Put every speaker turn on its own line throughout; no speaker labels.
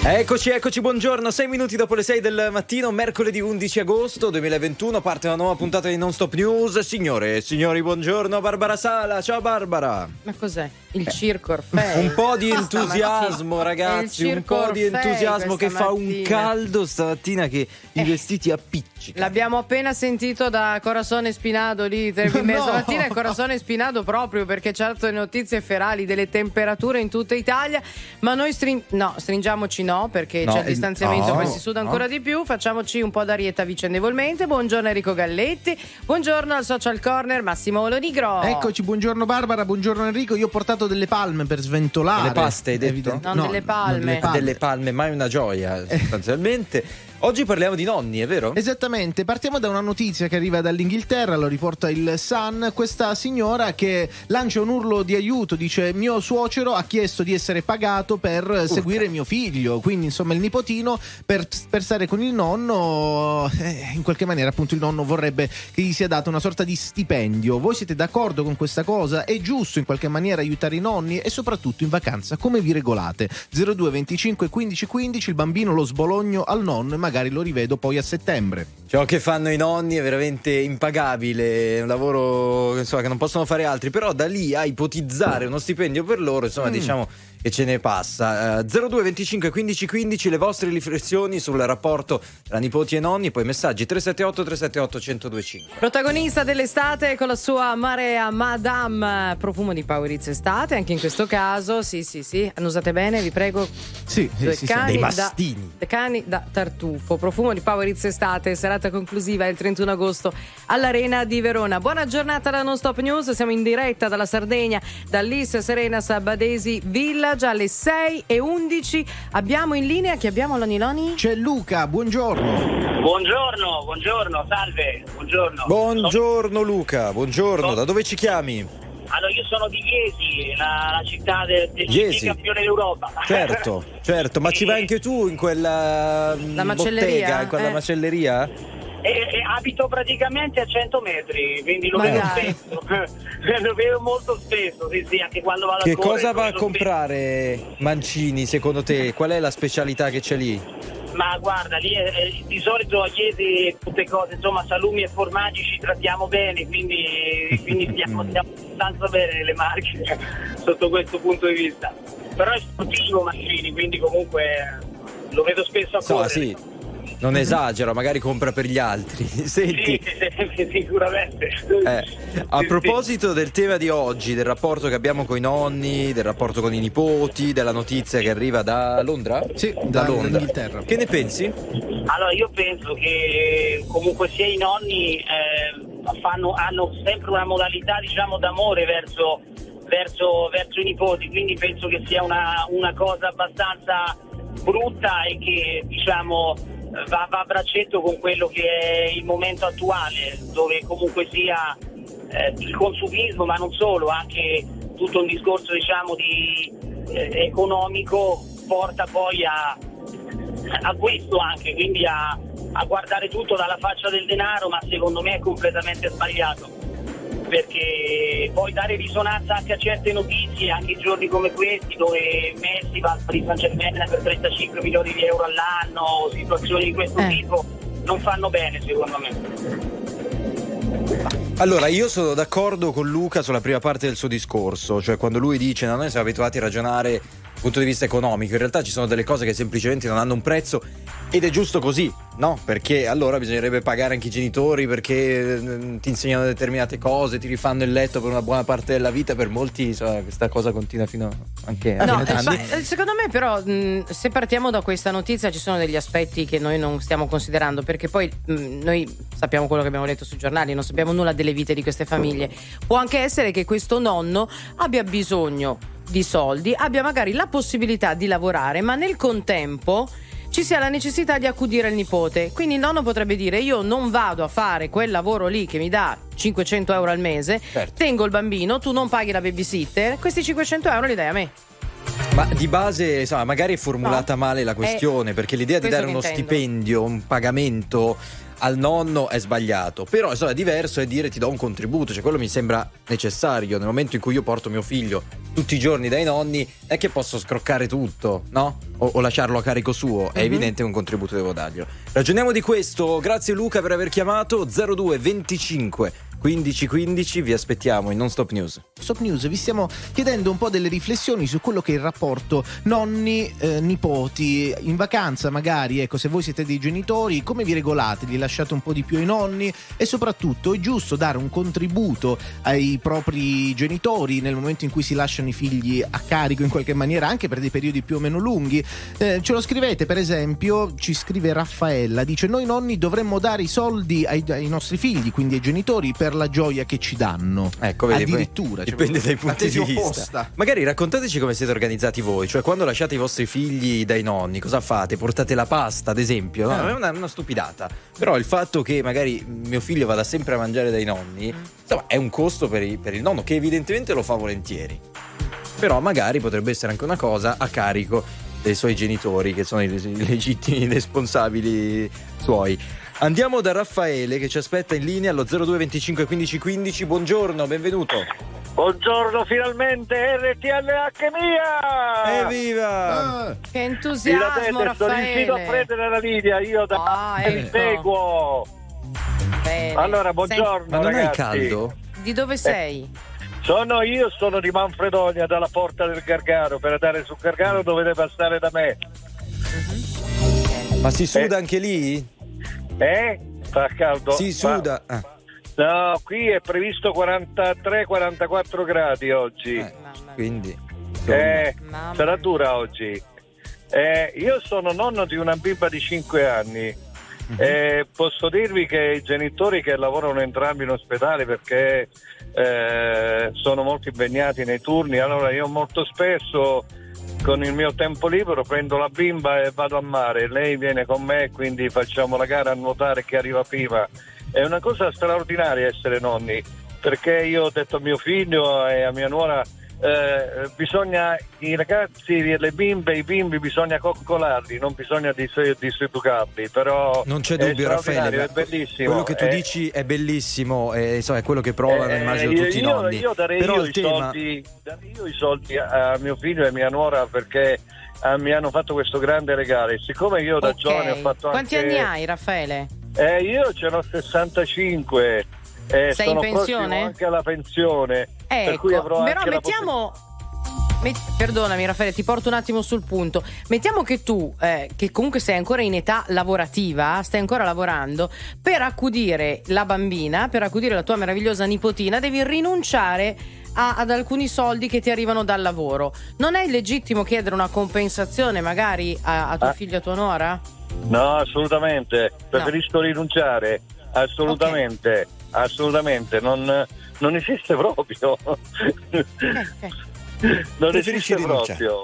Eccoci, buongiorno, 6 minuti dopo le 6 del mattino, mercoledì 11 agosto 2021, parte una nuova puntata di Non Stop News. Signore e signori, buongiorno, Barbara Sala, ciao Barbara.
Ma cos'è? Il circo Orfei?
Un po' di entusiasmo ragazzi, un po' di entusiasmo che fa un caldo stamattina che i vestiti appiccicano.
L'abbiamo appena sentito da Corazon Spinado lì, stamattina è Corazon Spinado proprio perché certo le notizie ferali delle temperature in tutta Italia, ma noi stringiamoci perché c'è il distanziamento, poi si suda ancora di più. Facciamoci un po' d'arietta vicendevolmente. Buongiorno Enrico Galletti, buongiorno al Social Corner Massimo Olonigro.
Eccoci, buongiorno Barbara, buongiorno Enrico. Io ho portato delle palme per sventolare.
Delle paste hai detto?
No, delle palme.
Delle palme, mai una gioia sostanzialmente. Oggi parliamo di nonni, è vero?
Esattamente, partiamo da una notizia che arriva dall'Inghilterra, lo riporta il Sun. Questa signora che lancia un urlo di aiuto, dice: mio suocero ha chiesto di essere pagato per seguire mio figlio, quindi insomma il nipotino per stare con il nonno, in qualche maniera appunto il nonno vorrebbe che gli sia dato una sorta di stipendio. Voi siete d'accordo con questa cosa? È giusto in qualche maniera aiutare i nonni? E soprattutto in vacanza come vi regolate? 02 25 15 15, il bambino lo sbologno al nonno e magari lo rivedo poi a settembre.
Ciò che fanno i nonni è veramente impagabile, è un lavoro insomma che non possono fare altri, però da lì a ipotizzare uno stipendio per loro, insomma diciamo che ce ne passa. 02 25 15 15 le vostre riflessioni sul rapporto tra nipoti e nonni, poi messaggi 378 378 1025.
Protagonista dell'estate con la sua Marea Madame, profumo di Poweritz estate, anche in questo caso sì, annusate bene vi prego.
Sì,
dei mastini.
Cani da tartufo, profumo di Poweritz estate, serata conclusiva il 31 agosto all'Arena di Verona. Buona giornata da Non Stop News, siamo in diretta dalla Sardegna, dall'Is Serenas Badesi Villa. Già alle 6:11 abbiamo in linea, chi abbiamo Loni?
C'è Luca, buongiorno.
Buongiorno, salve, buongiorno.
Buongiorno Luca, buongiorno, da dove ci chiami?
Allora io sono di Iesi, la città del campione d'Europa.
Certo, ma ci vai anche tu in quella bottega, in quella macelleria?
E abito praticamente a 100 metri, quindi lo vedo spesso. Lo vedo molto spesso, sì, anche quando vado a correre.
Che cosa va a comprare Mancini secondo te? Qual è la specialità che c'è lì?
Ma guarda, lì di solito a Chiesi tutte cose, insomma, salumi e formaggi ci trattiamo bene, quindi stiamo abbastanza bene nelle marche sotto questo punto di vista. Però è sportivo Mancini, quindi comunque lo vedo spesso a correre.
Sì. Non esagero, magari compra per gli altri. Senti,
sì, sicuramente.
A proposito del tema di oggi, del rapporto che abbiamo con i nonni, del rapporto con i nipoti, della notizia che arriva da Londra?
Sì,
da Londra.
Inghilterra.
Che ne pensi?
Allora, io penso che comunque sia i nonni hanno sempre una modalità, diciamo, d'amore verso i nipoti, quindi penso che sia una cosa abbastanza brutta e che, diciamo, va a braccetto con quello che è il momento attuale, dove comunque sia il consumismo, ma non solo, anche tutto un discorso, diciamo, economico porta poi a questo anche, quindi a guardare tutto dalla faccia del denaro, ma secondo me è completamente sbagliato, perché poi dare risonanza anche a certe notizie, anche in giorni come questi dove Messi va a Paris Saint-Germain per 35 milioni di euro all'anno, situazioni di questo tipo non fanno bene secondo me.
Allora, io sono d'accordo con Luca sulla prima parte del suo discorso, cioè quando lui dice no, noi siamo abituati a ragionare dal punto di vista economico, in realtà ci sono delle cose che semplicemente non hanno un prezzo ed è giusto così, no? Perché allora bisognerebbe pagare anche i genitori perché ti insegnano determinate cose, ti rifanno il letto per una buona parte della vita, per molti insomma, questa cosa continua fino anche a 20 anni.
Secondo me però se partiamo da questa notizia ci sono degli aspetti che noi non stiamo considerando, perché poi noi sappiamo quello che abbiamo letto sui giornali, non sappiamo nulla delle vite di queste famiglie. Può anche essere che questo nonno abbia bisogno di soldi, abbia magari la possibilità di lavorare, ma nel contempo ci sia la necessità di accudire il nipote. Quindi il nonno potrebbe dire: io non vado a fare quel lavoro lì che mi dà 500 euro al mese, tengo il bambino, tu non paghi la babysitter, questi 500 euro li dai a me.
Ma di base, insomma, magari è formulata male la questione, perché l'idea di dare uno stipendio, un pagamento al nonno è sbagliato, però insomma, è diverso è dire ti do un contributo, cioè quello mi sembra necessario. Nel momento in cui io porto mio figlio tutti i giorni dai nonni, è che posso scroccare tutto, no? O lasciarlo a carico suo, è evidente che un contributo devo darglielo. Ragioniamo di questo. Grazie Luca per aver chiamato. 02 25 15 15, vi aspettiamo in Non Stop News.
Stop News, vi stiamo chiedendo un po' delle riflessioni su quello che è il rapporto nonni-nipoti in vacanza, magari, ecco, se voi siete dei genitori, come vi regolate? Li lasciate un po' di più ai nonni? E soprattutto, è giusto dare un contributo ai propri genitori nel momento in cui si lasciano i figli a carico in qualche maniera, anche per dei periodi più o meno lunghi? Ce lo scrivete, per esempio, ci scrive Raffaella, dice: noi nonni dovremmo dare i soldi ai nostri figli, quindi ai genitori, per la gioia che ci danno.
Ecco, vedi,
addirittura
dipende dai punti di vista.
Opposta.
Magari raccontateci come siete organizzati voi, cioè quando lasciate i vostri figli dai nonni, cosa fate? Portate la pasta, ad esempio? No? È una stupidata. Però il fatto che magari mio figlio vada sempre a mangiare dai nonni, insomma, è un costo per il nonno, che evidentemente lo fa volentieri. Però magari potrebbe essere anche una cosa a carico dei suoi genitori, che sono i legittimi responsabili suoi. Andiamo da Raffaele che ci aspetta in linea allo 02 25 15 15. Buongiorno, benvenuto.
Buongiorno, finalmente RTLH mia!
Evviva!
Che entusiasmo, Raffaele!
Sono riuscito a prendere la linea, io
ecco.
seguo.
Bene.
Allora, buongiorno,
Ma non
ragazzi.
hai caldo?
Di dove sei?
Sono di Manfredonia, dalla Porta del Gargano. Per andare sul Gargano dovete passare da me.
Ma si suda anche lì?
Fa caldo?
Si suda.
No, qui è previsto 43-44 gradi oggi.
Quindi
sarà dura oggi. Io sono nonno di una bimba di 5 anni. Posso dirvi che i genitori che lavorano entrambi in ospedale, perché sono molto impegnati nei turni, allora io molto spesso con il mio tempo libero prendo la bimba e vado a mare, lei viene con me, quindi facciamo la gara a nuotare chi arriva prima. È una cosa straordinaria essere nonni, perché io ho detto a mio figlio e a mia nuora bisogna, i ragazzi, le bimbe, i bimbi bisogna coccolarli, non bisogna diseducarli, però
non c'è dubbio, Raffaele,
è bellissimo.
Quello che tu dici è bellissimo, insomma, è quello che provano, immagino, tutti i nonni.
Io darei
però
i soldi a mio figlio e a mia nuora, perché mi hanno fatto questo grande regalo, e siccome io da giovane ho fatto
Quanti anni hai, Raffaele?
Io ce n'ho 65.
Sei
sono
in pensione?
Anche alla pensione,
ecco,
per cui avrò
però
anche
mettiamo perdonami Raffaele, ti porto un attimo sul punto. Mettiamo che tu, che comunque sei ancora in età lavorativa, stai ancora lavorando, per accudire la bambina, per accudire la tua meravigliosa nipotina, devi rinunciare ad alcuni soldi che ti arrivano dal lavoro. Non è legittimo chiedere una compensazione magari a tuo figlio e a tua nuora?
No, assolutamente, preferisco rinunciare, assolutamente. Assolutamente, non esiste proprio. Non esiste proprio.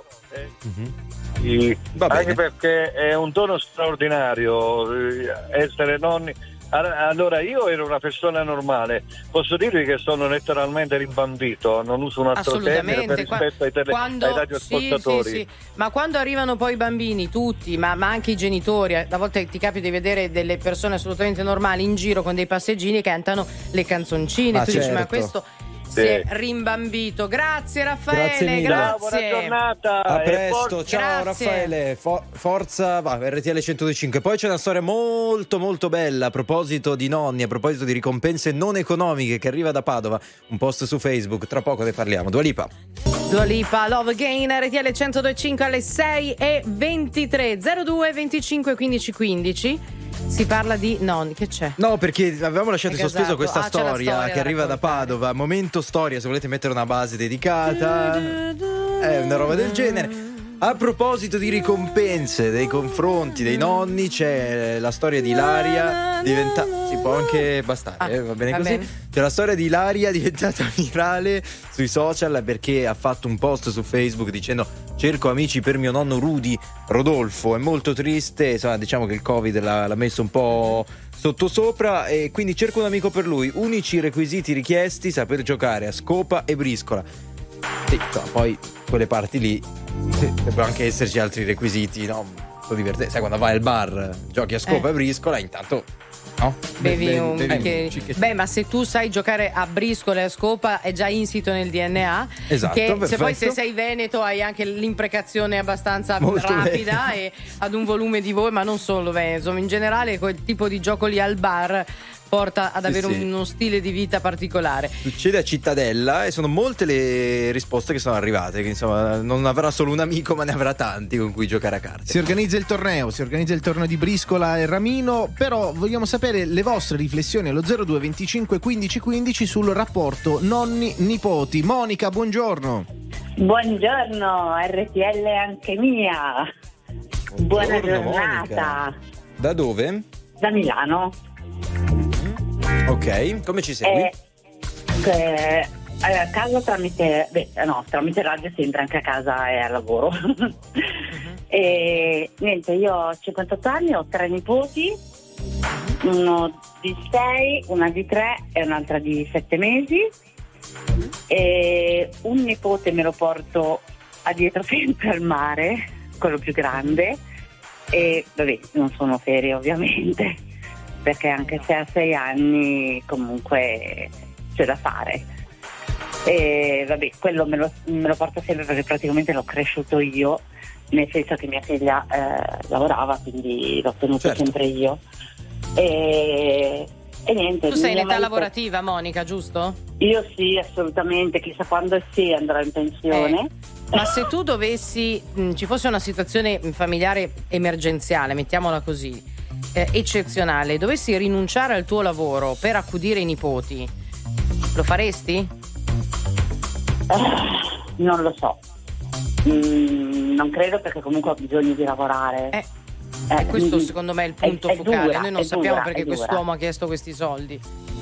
Anche perché è un dono straordinario essere nonni. Allora, io ero una persona normale, posso dirvi che sono letteralmente rimbambito, non uso un altro termine per rispetto ai radioascoltatori.
Sì. Ma quando arrivano poi i bambini, tutti, ma anche i genitori, a volte ti capita di vedere delle persone assolutamente normali in giro con dei passeggini che cantano le canzoncine, tu dici, ma questo si è rimbambito. Grazie Raffaele, grazie.
Buona giornata.
A presto, ciao
grazie.
Raffaele, forza, RTL 102.5. Poi c'è una storia molto molto bella a proposito di nonni, a proposito di ricompense non economiche, che arriva da Padova, un post su Facebook, tra poco ne parliamo. Dua Lipa,
Love Again, RTL 102.5 alle 6:23, 02 25 15 15. Si parla di nonni, che c'è?
No, perché avevamo lasciato in sospeso questa storia che arriva da Padova. Momento storia, se volete mettere una base dedicata, è una roba del genere. A proposito di ricompense nei confronti dei nonni, c'è la storia di Ilaria si può anche bastare, va bene così. C'è la storia di Ilaria diventata virale sui social perché ha fatto un post su Facebook dicendo: cerco amici per mio nonno Rodolfo, è molto triste, insomma, diciamo che il Covid l'ha messo un po' sottosopra, e quindi cerco un amico per lui, unici requisiti richiesti: saper giocare a scopa e briscola. Sì, poi quelle parti lì devono anche esserci altri requisiti, no? Divertente. Sai, quando vai al bar, giochi a scopa e briscola, intanto No?
Bevi un
bevi
bicchiere. Beh, ma se tu sai giocare a briscola e a scopa è già insito nel DNA.
Esatto,
che
perfetto.
se poi se sei veneto hai anche l'imprecazione abbastanza
Molto
rapida e ad un volume di voce, ma non solo veneto, in generale quel tipo di gioco lì al bar porta ad avere uno stile di vita particolare.
Succede a Cittadella e sono molte le risposte che sono arrivate, che insomma non avrà solo un amico ma ne avrà tanti con cui giocare a carte.
Si organizza il torneo di briscola e ramino, però vogliamo sapere le vostre riflessioni allo 02 25 15 15 sul rapporto nonni-nipoti. Monica, buongiorno.
Buongiorno, RTL anche mia. Buona giornata.
Monica. Da dove?
Da Milano.
Ok, come ci segui?
A casa tramite radio, sempre anche a casa e al lavoro. E niente, io ho 58 anni, ho 3 nipoti, uno di 6, una di 3 e un'altra di 7 mesi. E un nipote me lo porto a dietro sempre al mare, quello più grande, e vabbè, non sono ferie ovviamente, perché anche se ha 6 anni comunque c'è da fare. E vabbè, quello me lo porto sempre perché praticamente l'ho cresciuto io, nel senso che mia figlia lavorava, quindi l'ho tenuto sempre io. E niente.
Tu sei in età lavorativa, Monica, giusto?
Io sì, assolutamente, chissà quando andrò in pensione.
Ma se tu dovessi, ci fosse una situazione familiare emergenziale, mettiamola così, eccezionale, dovessi rinunciare al tuo lavoro per accudire i nipoti, lo faresti?
Non lo so. Non credo, perché comunque ho bisogno di lavorare.
E questo secondo me è il punto focale.
Dura,
noi non sappiamo perché quest'uomo ha chiesto questi soldi.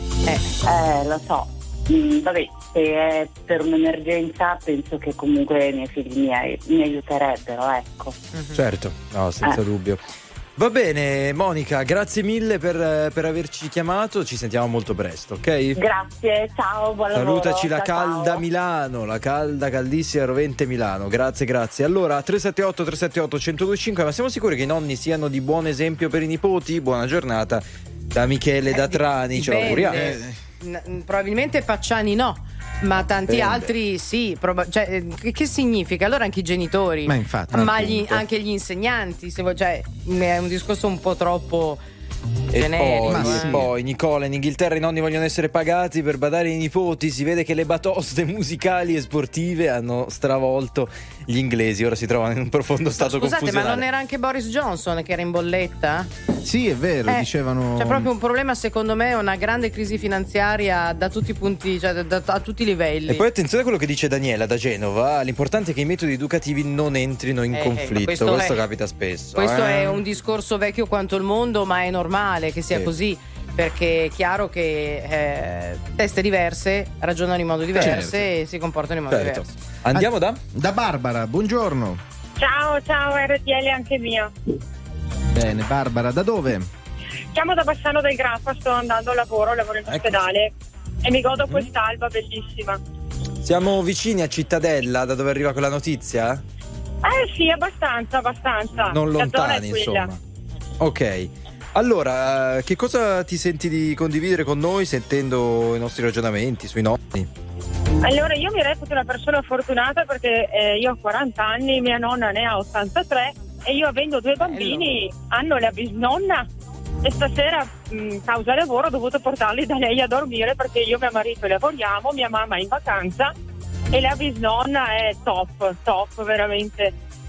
Lo so. Vabbè, se è per un'emergenza penso che comunque i miei figli mi aiuterebbero, ecco.
Certo, no, senza dubbio. Va bene, Monica, grazie mille per averci chiamato, ci sentiamo molto presto, ok?
Grazie, ciao, buon lavoro.
Salutaci la
ciao,
calda
ciao.
Milano, la calda, caldissima Rovente Milano, grazie. Allora, 378-378-1025, ma siamo sicuri che i nonni siano di buon esempio per i nipoti? Buona giornata da Michele da Trani, ce l'auguriamo.
Probabilmente Pacciani no, ma tanti altri sì. Che significa? Allora anche i genitori,
ma infatti,
anche gli insegnanti, è un discorso un po' troppo
generico. E poi Nicola, in Inghilterra i nonni vogliono essere pagati per badare ai nipoti, si vede che le batoste musicali e sportive hanno stravolto gli inglesi, ora si trovano in un profondo stato confusionale.
Scusate, ma non era anche Boris Johnson che era in bolletta?
Sì, è vero, dicevano.
C'è proprio un problema, secondo me, una grande crisi finanziaria da tutti i punti, a tutti i livelli.
E poi attenzione a quello che dice Daniela da Genova, l'importante è che i metodi educativi non entrino in conflitto, questo capita spesso.
Questo è un discorso vecchio quanto il mondo, ma è normale che sia così, perché è chiaro che teste diverse ragionano in modo diverso e si comportano in modo diverso.
Andiamo da
Barbara, buongiorno.
Ciao RTL anche mia.
Bene, Barbara, da dove?
Chiamo da Bassano del Grappa, sto andando al lavoro in ospedale e mi godo quest'alba bellissima.
Siamo vicini a Cittadella, da dove arriva quella notizia?
Sì, abbastanza.
Non lontani, insomma. Ok. Allora, che cosa ti senti di condividere con noi sentendo i nostri ragionamenti sui nonni?
Allora, io mi reputo una persona fortunata perché io ho 40 anni, mia nonna ne ha 83 e io, avendo 2 bambini, hanno la bisnonna e stasera, causa lavoro, ho dovuto portarli da lei a dormire perché io e mio marito lavoriamo, mia mamma è in vacanza e la bisnonna è top, veramente.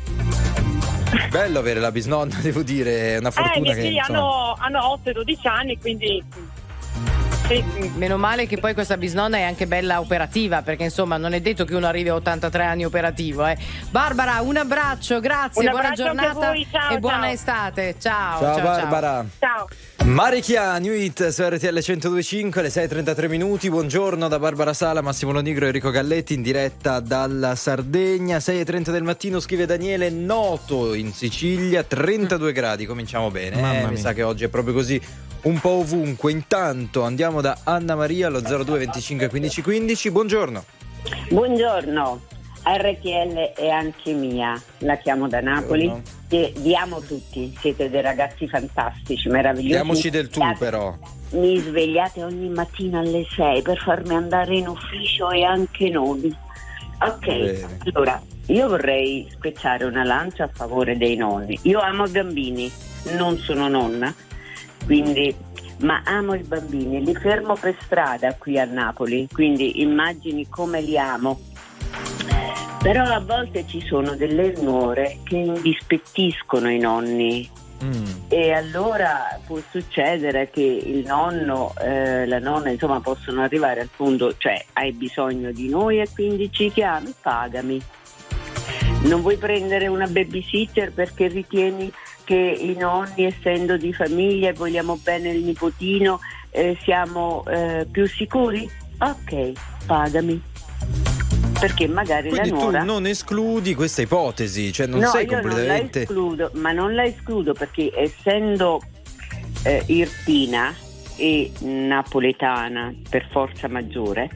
Bello avere la bisnonna, devo dire, è una fortuna.
I miei figli hanno 8 e 12 anni, quindi sì.
Meno male che poi questa bisnonna è anche bella operativa, perché insomma non è detto che uno arrivi a 83 anni operativo. Barbara, un abbraccio, grazie, buona giornata e buona estate. Ciao
Barbara.
Ciao.
Marichia, New Hit su RTL 102.5, le 6:33 minuti. Buongiorno da Barbara Sala, Massimo Lonigro e Enrico Galletti in diretta dalla Sardegna. 6:30 del mattino, scrive Daniele, Noto in Sicilia, 32 gradi, cominciamo bene. Mi sa che oggi è proprio così un po' ovunque. Intanto andiamo da Anna Maria allo 02 25 15 15. Buongiorno.
Buongiorno.
RTL è anche mia, la chiamo da Napoli. Vi amo tutti, siete dei ragazzi fantastici, meravigliosi.
Diamoci del tu però.
Mi svegliate ogni mattina alle 6 per farmi andare in ufficio e anche noi. Ok, allora io vorrei spezzare una lancia a favore dei nonni. Io amo i bambini, non sono nonna, quindi, ma amo i bambini, li fermo per strada qui a Napoli, quindi immagini come li amo. Però a volte ci sono delle nuore che indispettiscono i nonni e allora può succedere che il nonno, la nonna, insomma, possono arrivare al punto, cioè hai bisogno di noi e quindi ci chiami, pagami. Non vuoi prendere una babysitter perché ritieni che i nonni, essendo di famiglia e vogliamo bene il nipotino, siamo più sicuri? Ok, pagami. Perché magari
quindi
la nuora...
tu non escludi questa ipotesi, cioè non sei completamente...
non la escludo perché essendo irpina e napoletana per forza maggiore,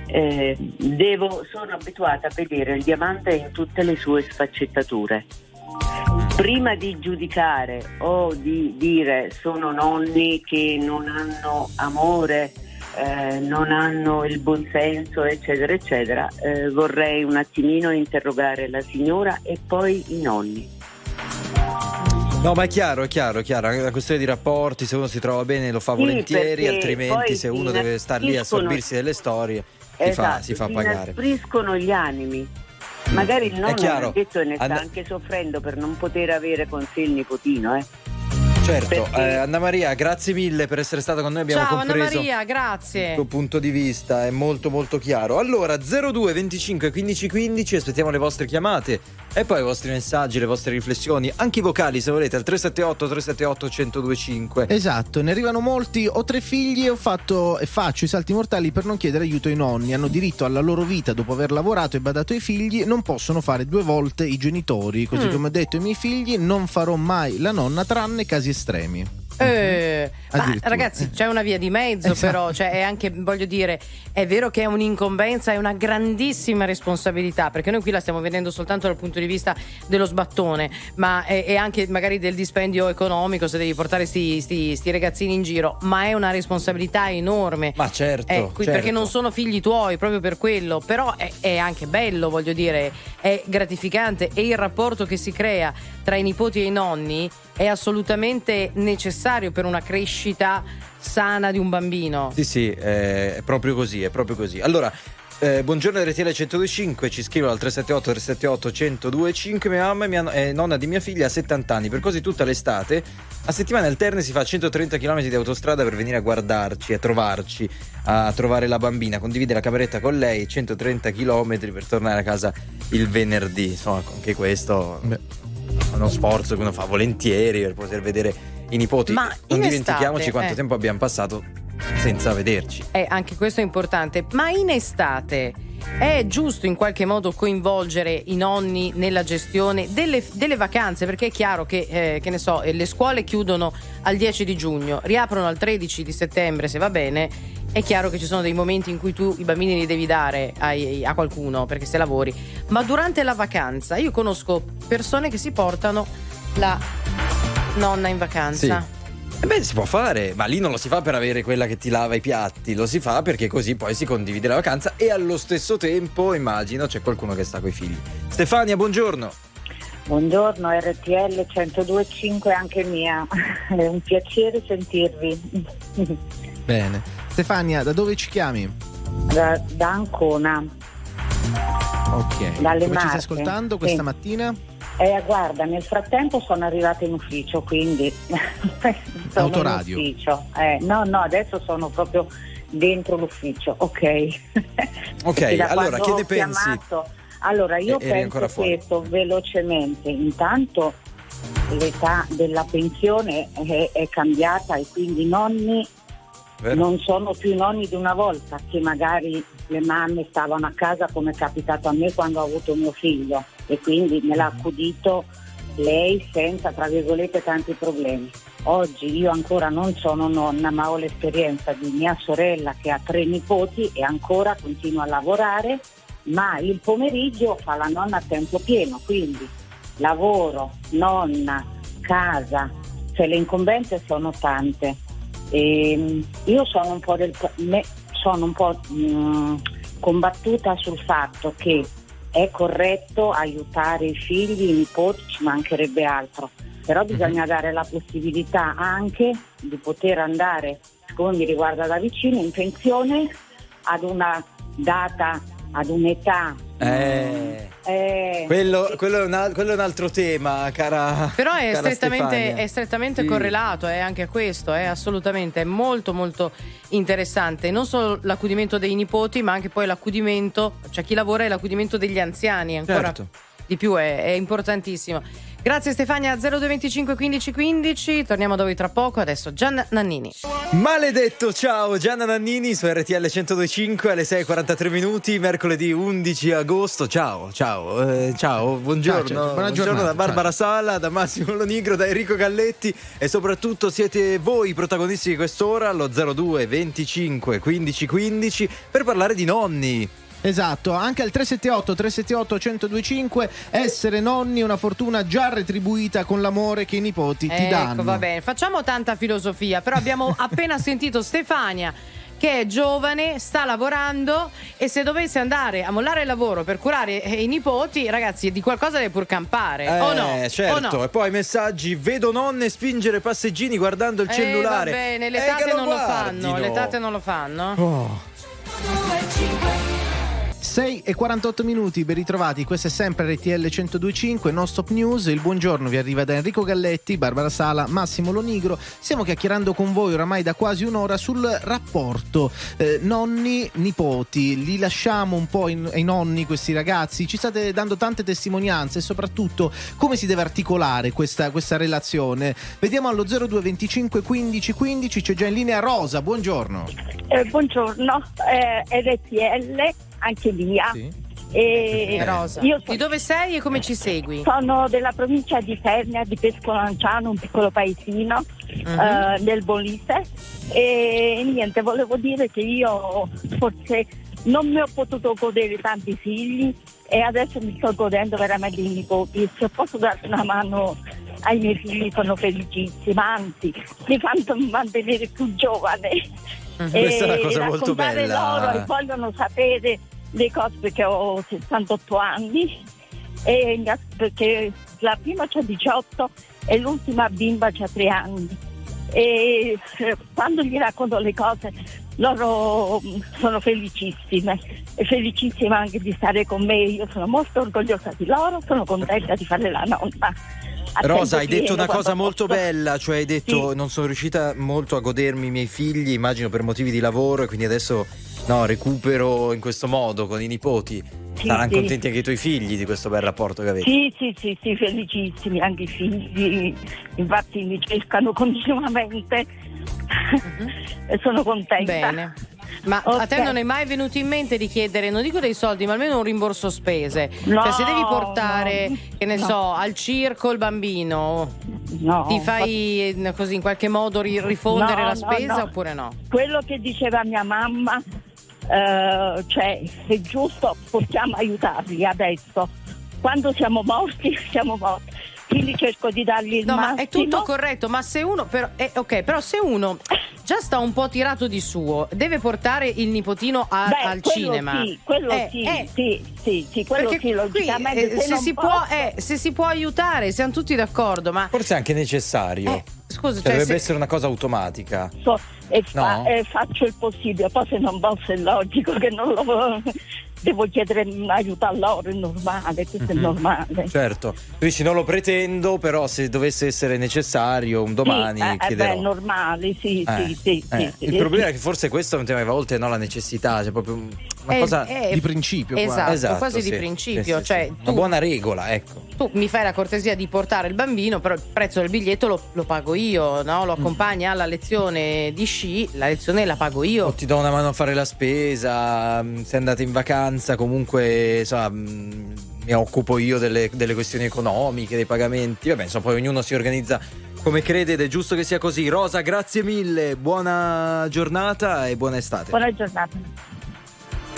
sono abituata a vedere il diamante in tutte le sue sfaccettature. Prima di giudicare o di dire sono nonni che non hanno amore, non hanno il buonsenso, eccetera eccetera, vorrei un attimino interrogare la signora e poi i nonni.
No, ma è chiaro, è una questione di rapporti, se uno si trova bene lo fa volentieri, altrimenti se uno deve star lì a sorbirsi delle storie si fa pagare.
Inaspriscono gli animi. Magari il nonno ha detto e ne sta anche soffrendo per non poter avere con sé il nipotino,
Certo, Anna Maria, grazie mille per essere stata con noi, abbiamo compreso
Anna Maria, grazie.
il tuo punto di vista, è molto molto chiaro. Allora 02 25 15 15, aspettiamo le vostre chiamate e poi i vostri messaggi, le vostre riflessioni, anche i vocali se volete, al 378 1025.
Esatto, ne arrivano molti. Ho 3 figli e faccio i salti mortali per non chiedere aiuto ai nonni. Hanno diritto alla loro vita dopo aver lavorato e badato ai figli, non possono fare 2 volte i genitori. Così come ho detto ai miei figli, non farò mai la nonna tranne casi estremi.
Ma ragazzi, c'è una via di mezzo, però, cioè è anche, voglio dire, è vero che è un'incombenza, è una grandissima responsabilità, perché noi qui la stiamo vedendo soltanto dal punto di vista dello sbattone, ma è anche magari del dispendio economico se devi portare sti ragazzini in giro, ma è una responsabilità enorme.
Ma certo,
perché non sono figli tuoi, proprio per quello, però è anche bello, voglio dire, è gratificante, e il rapporto che si crea tra i nipoti e i nonni è assolutamente necessario per una crescita sana di un bambino.
Sì, è proprio così, Allora, buongiorno RTL 102.5, ci scrivono al 378 1025. Mia mamma è nonna di mia figlia, ha 70 anni, per quasi tutta l'estate a settimane alterne si fa 130 km di autostrada per venire a guardarci, a trovarci, a trovare la bambina, condivide la cameretta con lei, 130 km per tornare a casa il venerdì. Insomma, anche questo è uno sforzo che uno fa volentieri per poter vedere i nipoti.
Ma
non dimentichiamoci quanto tempo abbiamo passato senza vederci.
Anche questo è importante. Ma in estate è giusto in qualche modo coinvolgere i nonni nella gestione delle vacanze? Perché è chiaro che ne so, le scuole chiudono al 10 di giugno, riaprono al 13 di settembre se va bene. È chiaro che ci sono dei momenti in cui tu i bambini li devi dare a qualcuno perché se lavori, ma durante la vacanza io conosco persone che si portano la nonna in vacanza.
Sì. Si può fare, ma lì non lo si fa per avere quella che ti lava i piatti, lo si fa perché così poi si condivide la vacanza e allo stesso tempo, immagino, c'è qualcuno che sta coi figli. Stefania, buongiorno.
Buongiorno, RTL 102.5 anche mia, è un piacere sentirvi.
Bene. Stefania, da dove ci chiami?
Da Ancona.
Ok.
Dalle
Come
Marche.
ci stai ascoltando questa mattina?
Guarda, nel frattempo sono arrivata in ufficio, quindi sono
Autoradio.
in ufficio. No, adesso sono proprio dentro l'ufficio, ok.
Ok, allora che ne pensi?
Allora, io penso questo velocemente. Intanto l'età della pensione è cambiata e quindi i nonni non sono più i nonni di una volta, che magari le mamme stavano a casa come è capitato a me quando ho avuto mio figlio e quindi me l'ha accudito lei senza, tra virgolette, tanti problemi. Oggi io ancora non sono nonna, ma ho l'esperienza di mia sorella che ha 3 nipoti e ancora continua a lavorare ma il pomeriggio fa la nonna a tempo pieno, quindi lavoro, nonna, casa, cioè le incombenze sono tante. E io sono un po' combattuta sul fatto che è corretto aiutare i figli, i nipoti, ci mancherebbe altro, però bisogna dare la possibilità anche di poter andare, come mi riguarda da vicino, in pensione ad una data, ad un'età.
Quello è un altro tema, cara.
Però è
cara
strettamente correlato anche a questo, assolutamente, è molto molto interessante, non solo l'accudimento dei nipoti, ma anche poi l'accudimento, cioè chi lavora, è l'accudimento degli anziani, ancora di più, è importantissimo. Grazie Stefania. 0225 15 15, torniamo da voi tra poco. Adesso Gianna Nannini.
Maledetto, ciao, Gianna Nannini su RTL 102.5 alle 6:43, mercoledì 11 agosto. Ciao, buongiorno. Buongiorno da Barbara Sala, da Massimo Lonigro, da Enrico Galletti, e soprattutto siete voi i protagonisti di quest'ora allo 02 25 15 15 per parlare di nonni.
Esatto, anche al 378 1025. Essere nonni è una fortuna già retribuita con l'amore che i nipoti ti danno.
Ecco, va bene, facciamo tanta filosofia, però abbiamo appena sentito Stefania che è giovane, sta lavorando, e se dovesse andare a mollare il lavoro per curare i nipoti, ragazzi, di qualcosa deve pur campare, o no?
Certo,
o no?
E poi messaggi: vedo nonne spingere passeggini guardando il cellulare.
Va bene, le tate non lo fanno.
6:48, ben ritrovati, questo è sempre RTL 102.5, Non Stop News. Il buongiorno vi arriva da Enrico Galletti, Barbara Sala, Massimo Lonigro. Stiamo chiacchierando con voi oramai da quasi un'ora sul rapporto nonni-nipoti. Li lasciamo un po' ai nonni, questi ragazzi. Ci state dando tante testimonianze e soprattutto come si deve articolare questa relazione. Vediamo allo 02 25 15 15, c'è già in linea Rosa, buongiorno.
Buongiorno, RTL anche mia.
Sì.
Rosa, di dove sei e come ci segui?
Sono della provincia di Fernia, di Pescolanciano, un piccolo paesino del Molise, e niente, volevo dire che io forse non mi ho potuto godere tanti figli e adesso mi sto godendo veramente i nipoti. Se posso dare una mano ai miei figli sono felicissima, anzi mi fanno mantenere più giovane.
Questa è una cosa molto bella.
Loro e vogliono sapere le cose, perché ho 68 anni perché la prima c'ha 18 e l'ultima bimba c'ha 3 anni, e quando gli racconto le cose loro sono felicissime, e felicissime anche di stare con me. Io sono molto orgogliosa di loro, sono contenta di fare la nonna.
Rosa, hai detto una cosa molto bella, cioè hai detto non sono riuscita molto a godermi i miei figli, immagino per motivi di lavoro, e quindi adesso recupero in questo modo con i nipoti. Saranno contenti anche i tuoi figli di questo bel rapporto che avete?
Sì, felicissimi anche i figli, infatti mi cercano continuamente e sono contenta.
Bene. Ma a te non è mai venuto in mente di chiedere, non dico dei soldi, ma almeno un rimborso spese?
No,
cioè, se devi portare, al circo il bambino, ti fai così in qualche modo rifondere la spesa oppure no?
Quello che diceva mia mamma, cioè è giusto, possiamo aiutarli adesso. Quando siamo morti, quindi cerco di dargli il massimo.
Ma è tutto corretto, ma se uno però se uno già sta un po' tirato di suo, deve portare il nipotino al cinema.
Sì, quello logicamente.
Se si può aiutare, siamo tutti d'accordo, ma
forse è anche necessario.
Scusa,
dovrebbe essere una cosa automatica.
Faccio il possibile, poi se non posso è logico che non lo devo chiedere aiuto a loro, è normale, questo è normale.
Certo, tu dici non lo pretendo, però se dovesse essere necessario un domani chiederò.
È normale, sì.
Il problema è che forse questo è un tema che a volte la necessità, cioè proprio una cosa
di principio.
Esatto, quasi di principio, cioè
una buona regola, ecco.
Tu mi fai la cortesia di portare il bambino, però il prezzo del biglietto lo pago io, no? Lo accompagni alla lezione di sci, la lezione la pago io.
O ti do una mano a fare la spesa, se andate in vacanza comunque mi occupo io delle questioni economiche, dei pagamenti. Vabbè, insomma, poi ognuno si organizza come crede ed è giusto che sia così. Rosa, grazie mille, buona giornata e buona estate.
Buona giornata.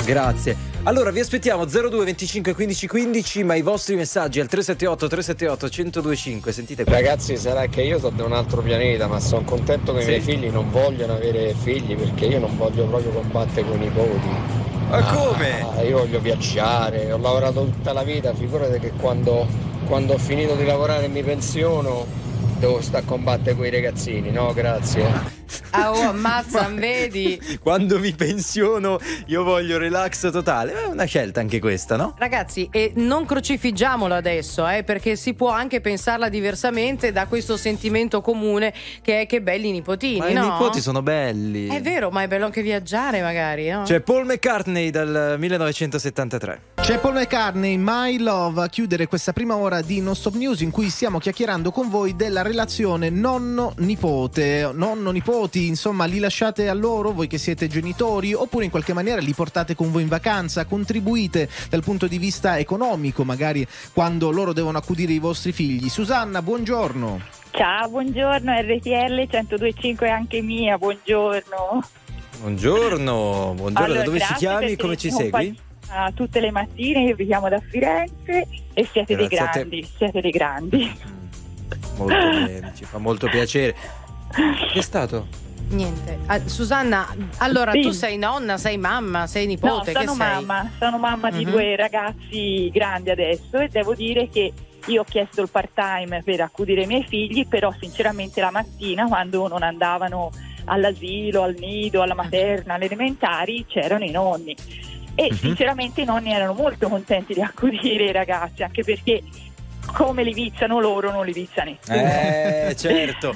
Grazie. Allora vi aspettiamo 02 25 15 15, ma i vostri messaggi al 378 378 1025. Sentite qua.
Ragazzi, sarà che io sono da un altro pianeta, ma sono contento che i miei figli non vogliono avere figli, perché io non voglio proprio combattere con i nipoti.
Ma come?
Io voglio viaggiare, ho lavorato tutta la vita, figurate che quando ho finito di lavorare e mi pensiono devo stare a combattere con i ragazzini, no? Grazie.
Ammazza, vedi?
Quando mi pensiono io voglio relax totale. È una scelta anche questa, no?
Ragazzi, e non crocifiggiamolo adesso, perché si può anche pensarla diversamente da questo sentimento comune che è che belli i nipotini,
ma
no?
I nipoti sono belli.
È vero, ma è bello anche viaggiare magari, no?
C'è Paul McCartney dal 1973.
C'è Paul McCartney, My Love, a chiudere questa prima ora di Non Stop News, in cui stiamo chiacchierando con voi della relazione nonno-nipote. Nonno-nipoti, insomma, li lasciate a loro, voi che siete genitori, oppure in qualche maniera li portate con voi in vacanza, contribuite dal punto di vista economico, magari quando loro devono accudire i vostri figli. Susanna, buongiorno.
Ciao, buongiorno, RTL 102.5 anche mia, buongiorno.
Buongiorno, allora, da dove ci chiami e come ci segui?
Tutte le mattine, io vi chiamo da Firenze e siete dei grandi.
Molto bene, ci fa molto piacere. Che è stato?
Niente. Susanna, allora tu sei nonna, sei mamma, sei nipote?
No, sono mamma di due ragazzi grandi adesso e devo dire che io ho chiesto il part-time per accudire i miei figli, però sinceramente la mattina quando non andavano all'asilo, al nido, alla materna, alle elementari, c'erano i nonni. E sinceramente i nonni erano molto contenti di accudire i ragazzi, anche perché come li viziano loro non li vizia nessuno.
Certo.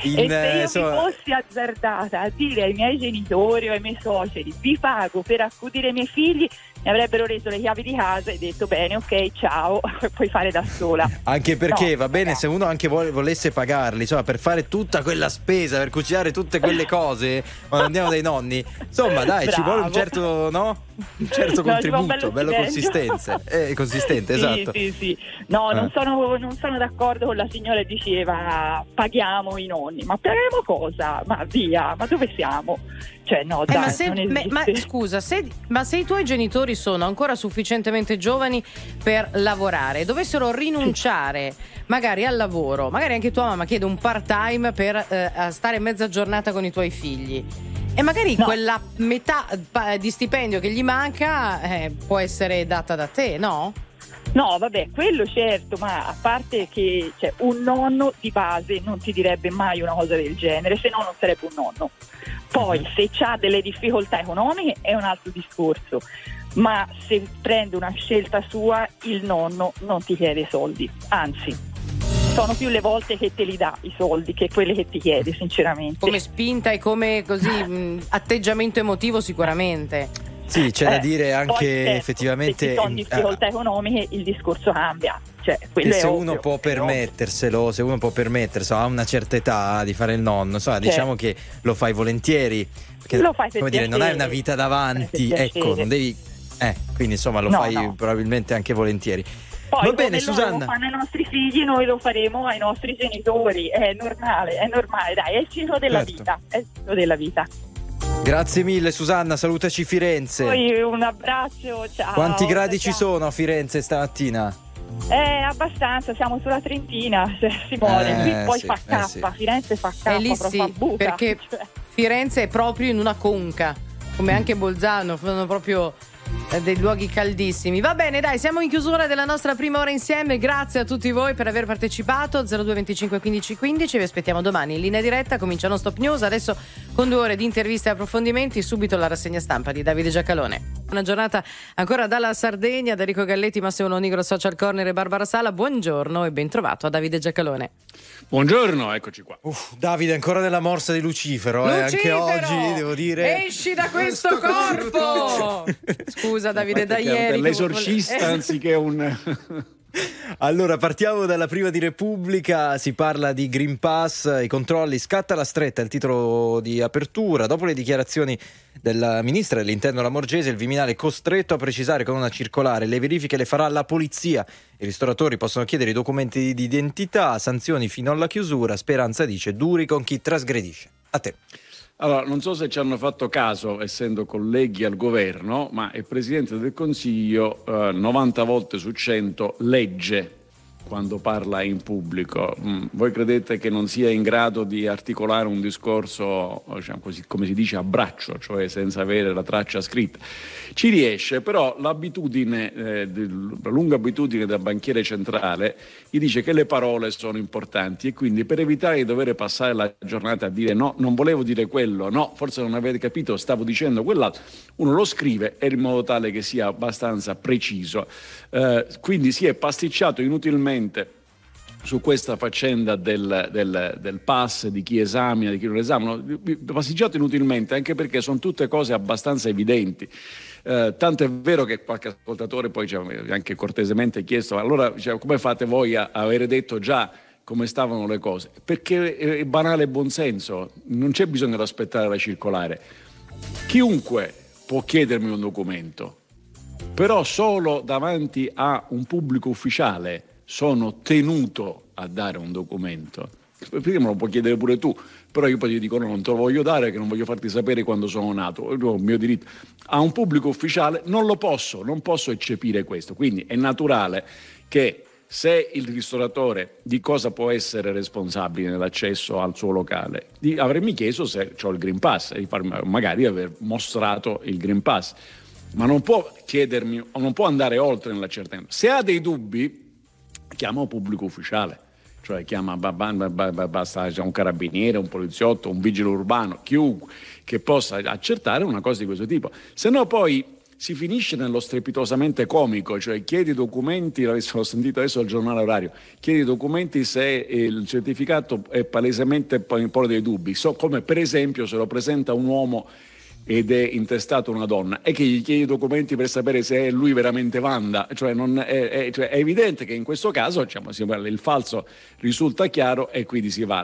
E se io mi fossi azzardata a dire ai miei genitori o ai miei suoceri vi pago per accudire i miei figli, mi avrebbero reso le chiavi di casa e detto bene, ok, ciao, puoi fare da sola.
Anche perché va bene se uno anche volesse pagarli, insomma, per fare tutta quella spesa, per cucinare tutte quelle cose quando andiamo dai nonni, insomma dai, ci vuole un certo, no? Un certo contributo, bello consistente, esatto.
Sì. No, non sono d'accordo con la signora che diceva paghiamo i nonni, ma paghiamo cosa? Ma via, ma dove siamo? Cioè no, dai,
ma scusa, se i tuoi genitori sono ancora sufficientemente giovani per lavorare, dovessero rinunciare magari al lavoro, magari anche tua mamma chiede un part-time per stare mezza giornata con i tuoi figli, e magari quella metà di stipendio che gli manca può essere data da te, no?
No, vabbè, quello certo, ma a parte che un nonno di base non ti direbbe mai una cosa del genere, se no non sarebbe un nonno. Poi se c'ha delle difficoltà economiche è un altro discorso, ma se prende una scelta sua il nonno non ti chiede soldi, anzi sono più le volte che te li dà i soldi che quelle che ti chiede, sinceramente.
Come spinta e come così atteggiamento emotivo sicuramente.
Sì, c'è da dire anche
certo,
effettivamente.
Se ci sono difficoltà economiche il discorso cambia.
E se uno può permetterselo, ha una certa età di fare il nonno, diciamo che lo fai volentieri, perché
lo fai per
come dire, non hai una vita davanti, ecco, non devi quindi insomma lo fai probabilmente anche volentieri.
Poi
va bene, Susanna,
lo fanno ai nostri figli, noi lo faremo ai nostri genitori, è normale, dai, è il ciclo della vita.
Grazie mille Susanna, salutaci Firenze.
Poi un abbraccio, ciao.
Quanti gradi ci sono a Firenze stamattina?
Abbastanza, siamo sulla trentina, Simone, qui poi fa K, Firenze fa K,
lì
fa buca,
perché Firenze è proprio in una conca, come anche Bolzano, sono proprio dei luoghi caldissimi. Va bene, dai, siamo in chiusura della nostra prima ora insieme. Grazie a tutti voi per aver partecipato. 02 25 15 15, vi aspettiamo domani in linea diretta. Comincia Non Stop News adesso con 2 ore di interviste e approfondimenti, subito la rassegna stampa di Davide Giacalone. Una giornata ancora dalla Sardegna, da Enrico Galletti, Massimo Lonigro, Social Corner e Barbara Sala. Buongiorno e ben trovato a Davide Giacalone.
Buongiorno, eccoci qua.
Davide, ancora nella morsa di Lucifero, anche oggi devo dire.
Esci da questo corpo! Scusa Davide, da ieri.
Per l'esorcista anziché un.
Allora, partiamo dalla prima di Repubblica, si parla di Green Pass, i controlli, scatta la stretta, il titolo di apertura. Dopo le dichiarazioni della ministra dell'Interno Lamorgese, il Viminale è costretto a precisare con una circolare: le verifiche le farà la polizia, i ristoratori possono chiedere i documenti di identità, sanzioni fino alla chiusura, Speranza dice duri con chi trasgredisce. A te.
Allora, non so se ci hanno fatto caso, essendo colleghi al governo, ma il Presidente del Consiglio 90 volte su 100 legge quando parla in pubblico. Voi credete che non sia in grado di articolare un discorso, diciamo così, come si dice, a braccio, cioè senza avere la traccia scritta? Ci riesce, però l'abitudine, la lunga abitudine da banchiere centrale gli dice che le parole sono importanti e quindi per evitare di dover passare la giornata a dire no, non volevo dire quello, no, forse non avete capito, stavo dicendo quell'altro, uno lo scrive in modo tale che sia abbastanza preciso. Quindi si è pasticciato inutilmente su questa faccenda del pass, di chi esamina, di chi non esamina, pasticciato inutilmente, anche perché sono tutte cose abbastanza evidenti. Tanto è vero che qualche ascoltatore poi ci ha anche cortesemente chiesto: allora come fate voi a avere detto già come stavano le cose? Perché è banale buonsenso, non c'è bisogno di aspettare la circolare. Chiunque può chiedermi un documento, però solo davanti a un pubblico ufficiale sono tenuto a dare un documento. Prima lo puoi chiedere pure tu, però io poi ti dico no, non te lo voglio dare, che non voglio farti sapere quando sono nato, è il mio diritto. A un pubblico ufficiale non posso eccepire questo, quindi è naturale che se il ristoratore di cosa può essere responsabile nell'accesso al suo locale, avremmo chiesto se ho il Green Pass, di magari aver mostrato il Green Pass, ma non può chiedermi, non può andare oltre nell'accertamento. Se ha dei dubbi, chiama un pubblico ufficiale, cioè basta un carabiniere, un poliziotto, un vigile urbano, chiunque che possa accertare una cosa di questo tipo. Se no poi si finisce nello strepitosamente comico, cioè chiedi documenti, l'ho sentito adesso al giornale orario, chiedi documenti se il certificato è palesemente poi pone dei dubbi, come per esempio se lo presenta un uomo ed è intestato una donna e che gli chiedi i documenti per sapere se è lui veramente Wanda, cioè è evidente che in questo caso il falso risulta chiaro e quindi si va.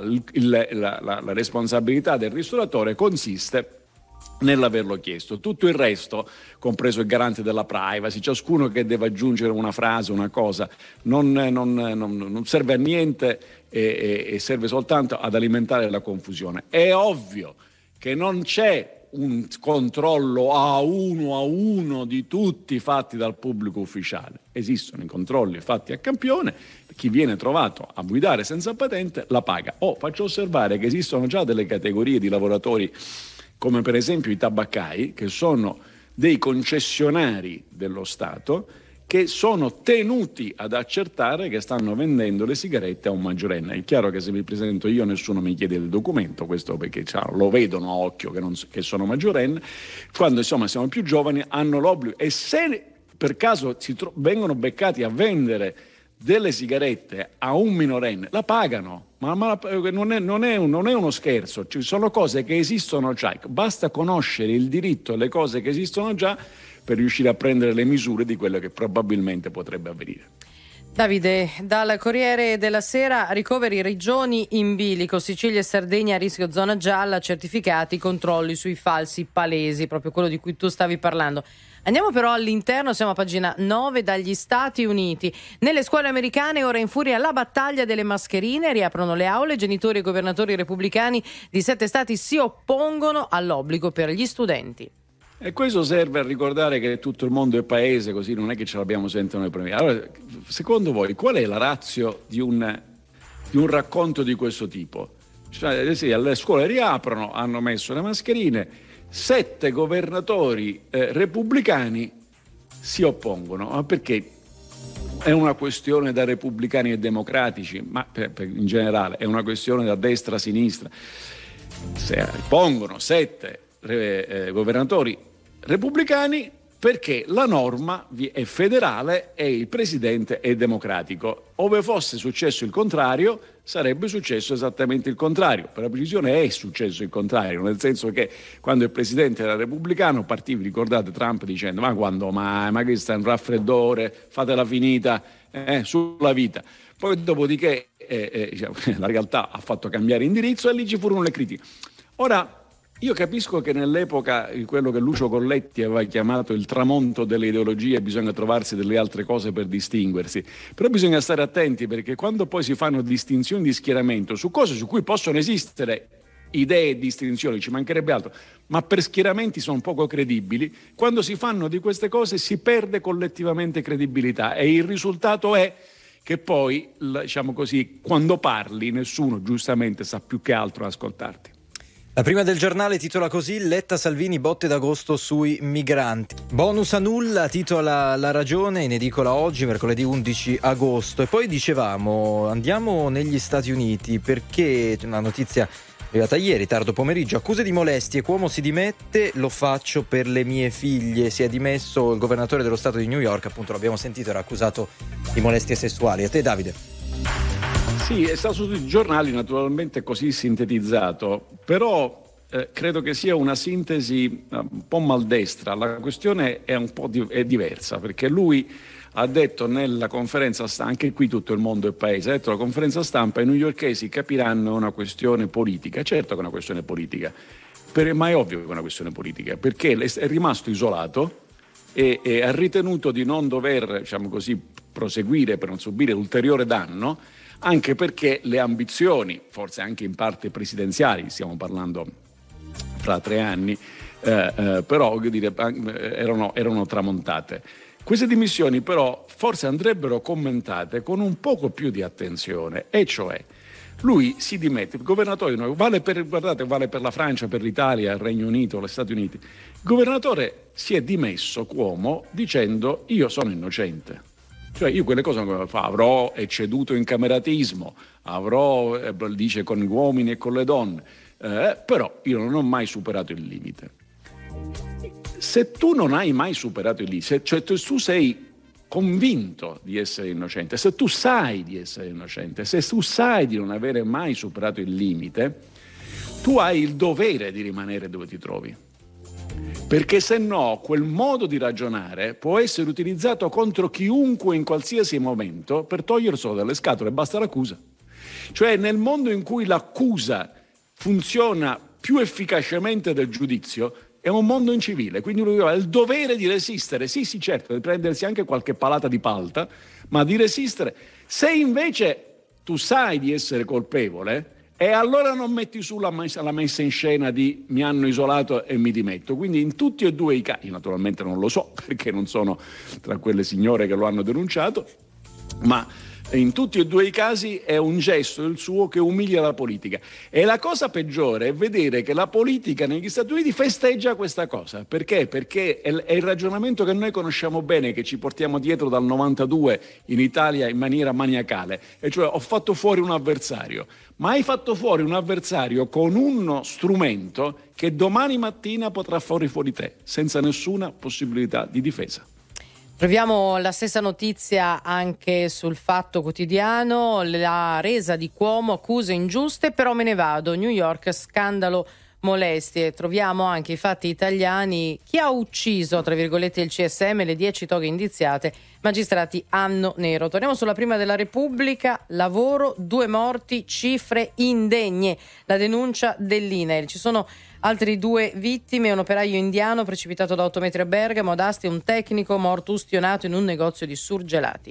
La responsabilità del ristoratore consiste nell'averlo chiesto. Tutto il resto, compreso il garante della privacy, ciascuno che deve aggiungere una frase, una cosa, non serve a niente e serve soltanto ad alimentare la confusione. È ovvio che non c'è un controllo a uno di tutti fatti dal pubblico ufficiale. Esistono i controlli fatti a campione, chi viene trovato a guidare senza patente la paga. Faccio osservare che esistono già delle categorie di lavoratori, come per esempio i tabaccai, che sono dei concessionari dello Stato, che sono tenuti ad accertare che stanno vendendo le sigarette a un maggiorenne. È chiaro che se mi presento io nessuno mi chiede il documento, questo perché lo vedono a occhio che sono maggiorenne. Quando insomma siamo più giovani hanno l'obbligo, e se per caso vengono beccati a vendere delle sigarette a un minorenne, la pagano. Ma non è uno scherzo, ci sono cose che esistono già, basta conoscere il diritto e le cose che esistono già per riuscire a prendere le misure di quello che probabilmente potrebbe avvenire.
Davide, dal Corriere della Sera: ricoveri regioni in bilico, Sicilia e Sardegna a rischio zona gialla, certificati, controlli sui falsi palesi, proprio quello di cui tu stavi parlando. Andiamo però all'interno, siamo a pagina 9, dagli Stati Uniti. Nelle scuole americane ora in furia la battaglia delle mascherine, riaprono le aule, genitori e governatori repubblicani di 7 stati si oppongono all'obbligo per gli studenti.
E questo serve a ricordare che tutto il mondo è paese, così non è che ce l'abbiamo sempre noi prima. Allora, secondo voi, qual è la ratio di un racconto di questo tipo? Cioè, sì, le scuole riaprono, hanno messo le mascherine, 7 governatori repubblicani si oppongono. Ma perché? È una questione da repubblicani e democratici, ma in generale è una questione da destra a sinistra. Se pongono 7 governatori repubblicani perché la norma è federale e il presidente è democratico. Ove fosse successo il contrario, sarebbe successo esattamente il contrario. Per la precisione è successo il contrario, nel senso che quando il presidente era repubblicano partiva, ricordate, Trump dicendo ma quando mai, ma questo è un raffreddore, fatela finita sulla vita. Poi dopodiché la realtà ha fatto cambiare indirizzo e lì ci furono le critiche. Ora, io capisco che nell'epoca quello che Lucio Colletti aveva chiamato il tramonto delle ideologie bisogna trovarsi delle altre cose per distinguersi, però bisogna stare attenti perché quando poi si fanno distinzioni di schieramento su cose su cui possono esistere idee e distinzioni, ci mancherebbe altro, ma per schieramenti sono poco credibili. Quando si fanno di queste cose si perde collettivamente credibilità e il risultato è che poi, diciamo così, quando parli nessuno giustamente sa più che altro ascoltarti.
La prima del giornale titola così: Letta-Salvini botte d'agosto sui migranti. Bonus a nulla titola La Ragione, in edicola oggi, mercoledì 11 agosto. E poi dicevamo, andiamo negli Stati Uniti, perché una notizia arrivata ieri, tardo pomeriggio: accuse di molestie, Cuomo si dimette, lo faccio per le mie figlie. Si è dimesso il governatore dello stato di New York, appunto l'abbiamo sentito, era accusato di molestie sessuali. A te, Davide.
Sì, è stato sui giornali naturalmente così sintetizzato, però credo che sia una sintesi un po' maldestra. La questione è un po' è diversa, perché lui ha detto nella conferenza stampa, anche qui tutto il mondo è paese, ha detto alla conferenza stampa: i newyorkesi capiranno una questione politica. Certo che è una questione politica, ma è ovvio che è una questione politica, perché è rimasto isolato e ha ritenuto di non dover, diciamo così, proseguire per non subire ulteriore danno, anche perché le ambizioni, forse anche in parte presidenziali, stiamo parlando fra 3 anni, però voglio dire, erano tramontate. Queste dimissioni però forse andrebbero commentate con un poco più di attenzione, e cioè lui si dimette, il governatore vale per la Francia, per l'Italia, il Regno Unito, gli Stati Uniti. Il governatore si è dimesso, Cuomo, dicendo: io sono innocente. Cioè io quelle cose avrò ecceduto in cameratismo, dice, con gli uomini e con le donne, però io non ho mai superato il limite. Se tu non hai mai superato il limite, cioè tu sei convinto di essere innocente, se tu sai di essere innocente, se tu sai di non avere mai superato il limite, tu hai il dovere di rimanere dove ti trovi. Perché se no quel modo di ragionare può essere utilizzato contro chiunque in qualsiasi momento per toglierselo dalle scatole, basta l'accusa. Cioè nel mondo in cui l'accusa funziona più efficacemente del giudizio è un mondo incivile, quindi lui ha il dovere di resistere, sì certo, di prendersi anche qualche palata di palta, ma di resistere. Se invece tu sai di essere colpevole, e allora non metti su la messa in scena di mi hanno isolato e mi dimetto. Quindi in tutti e due i casi, naturalmente non lo so perché non sono tra quelle signore che lo hanno denunciato, ma in tutti e due i casi è un gesto il suo che umilia la politica. E la cosa peggiore è vedere che la politica negli Stati Uniti festeggia questa cosa. Perché? Perché è il ragionamento che noi conosciamo bene, che ci portiamo dietro dal 92 in Italia in maniera maniacale, e cioè ho fatto fuori un avversario. Ma hai fatto fuori un avversario con uno strumento che domani mattina potrà fare fuori te, senza nessuna possibilità di difesa.
Troviamo la stessa notizia anche sul Fatto Quotidiano, la resa di Cuomo, accuse ingiuste, però me ne vado, New York, scandalo molestie. Troviamo anche i Fatti Italiani, chi ha ucciso, tra virgolette, il CSM, le 10 toghe indiziate, magistrati anno nero. Torniamo sulla prima della Repubblica, lavoro, 2 morti, cifre indegne, la denuncia dell'INAIL. Ci sono altri 2 vittime, un operaio indiano precipitato da 8 metri a Bergamo, ad Asti un tecnico morto ustionato in un negozio di surgelati.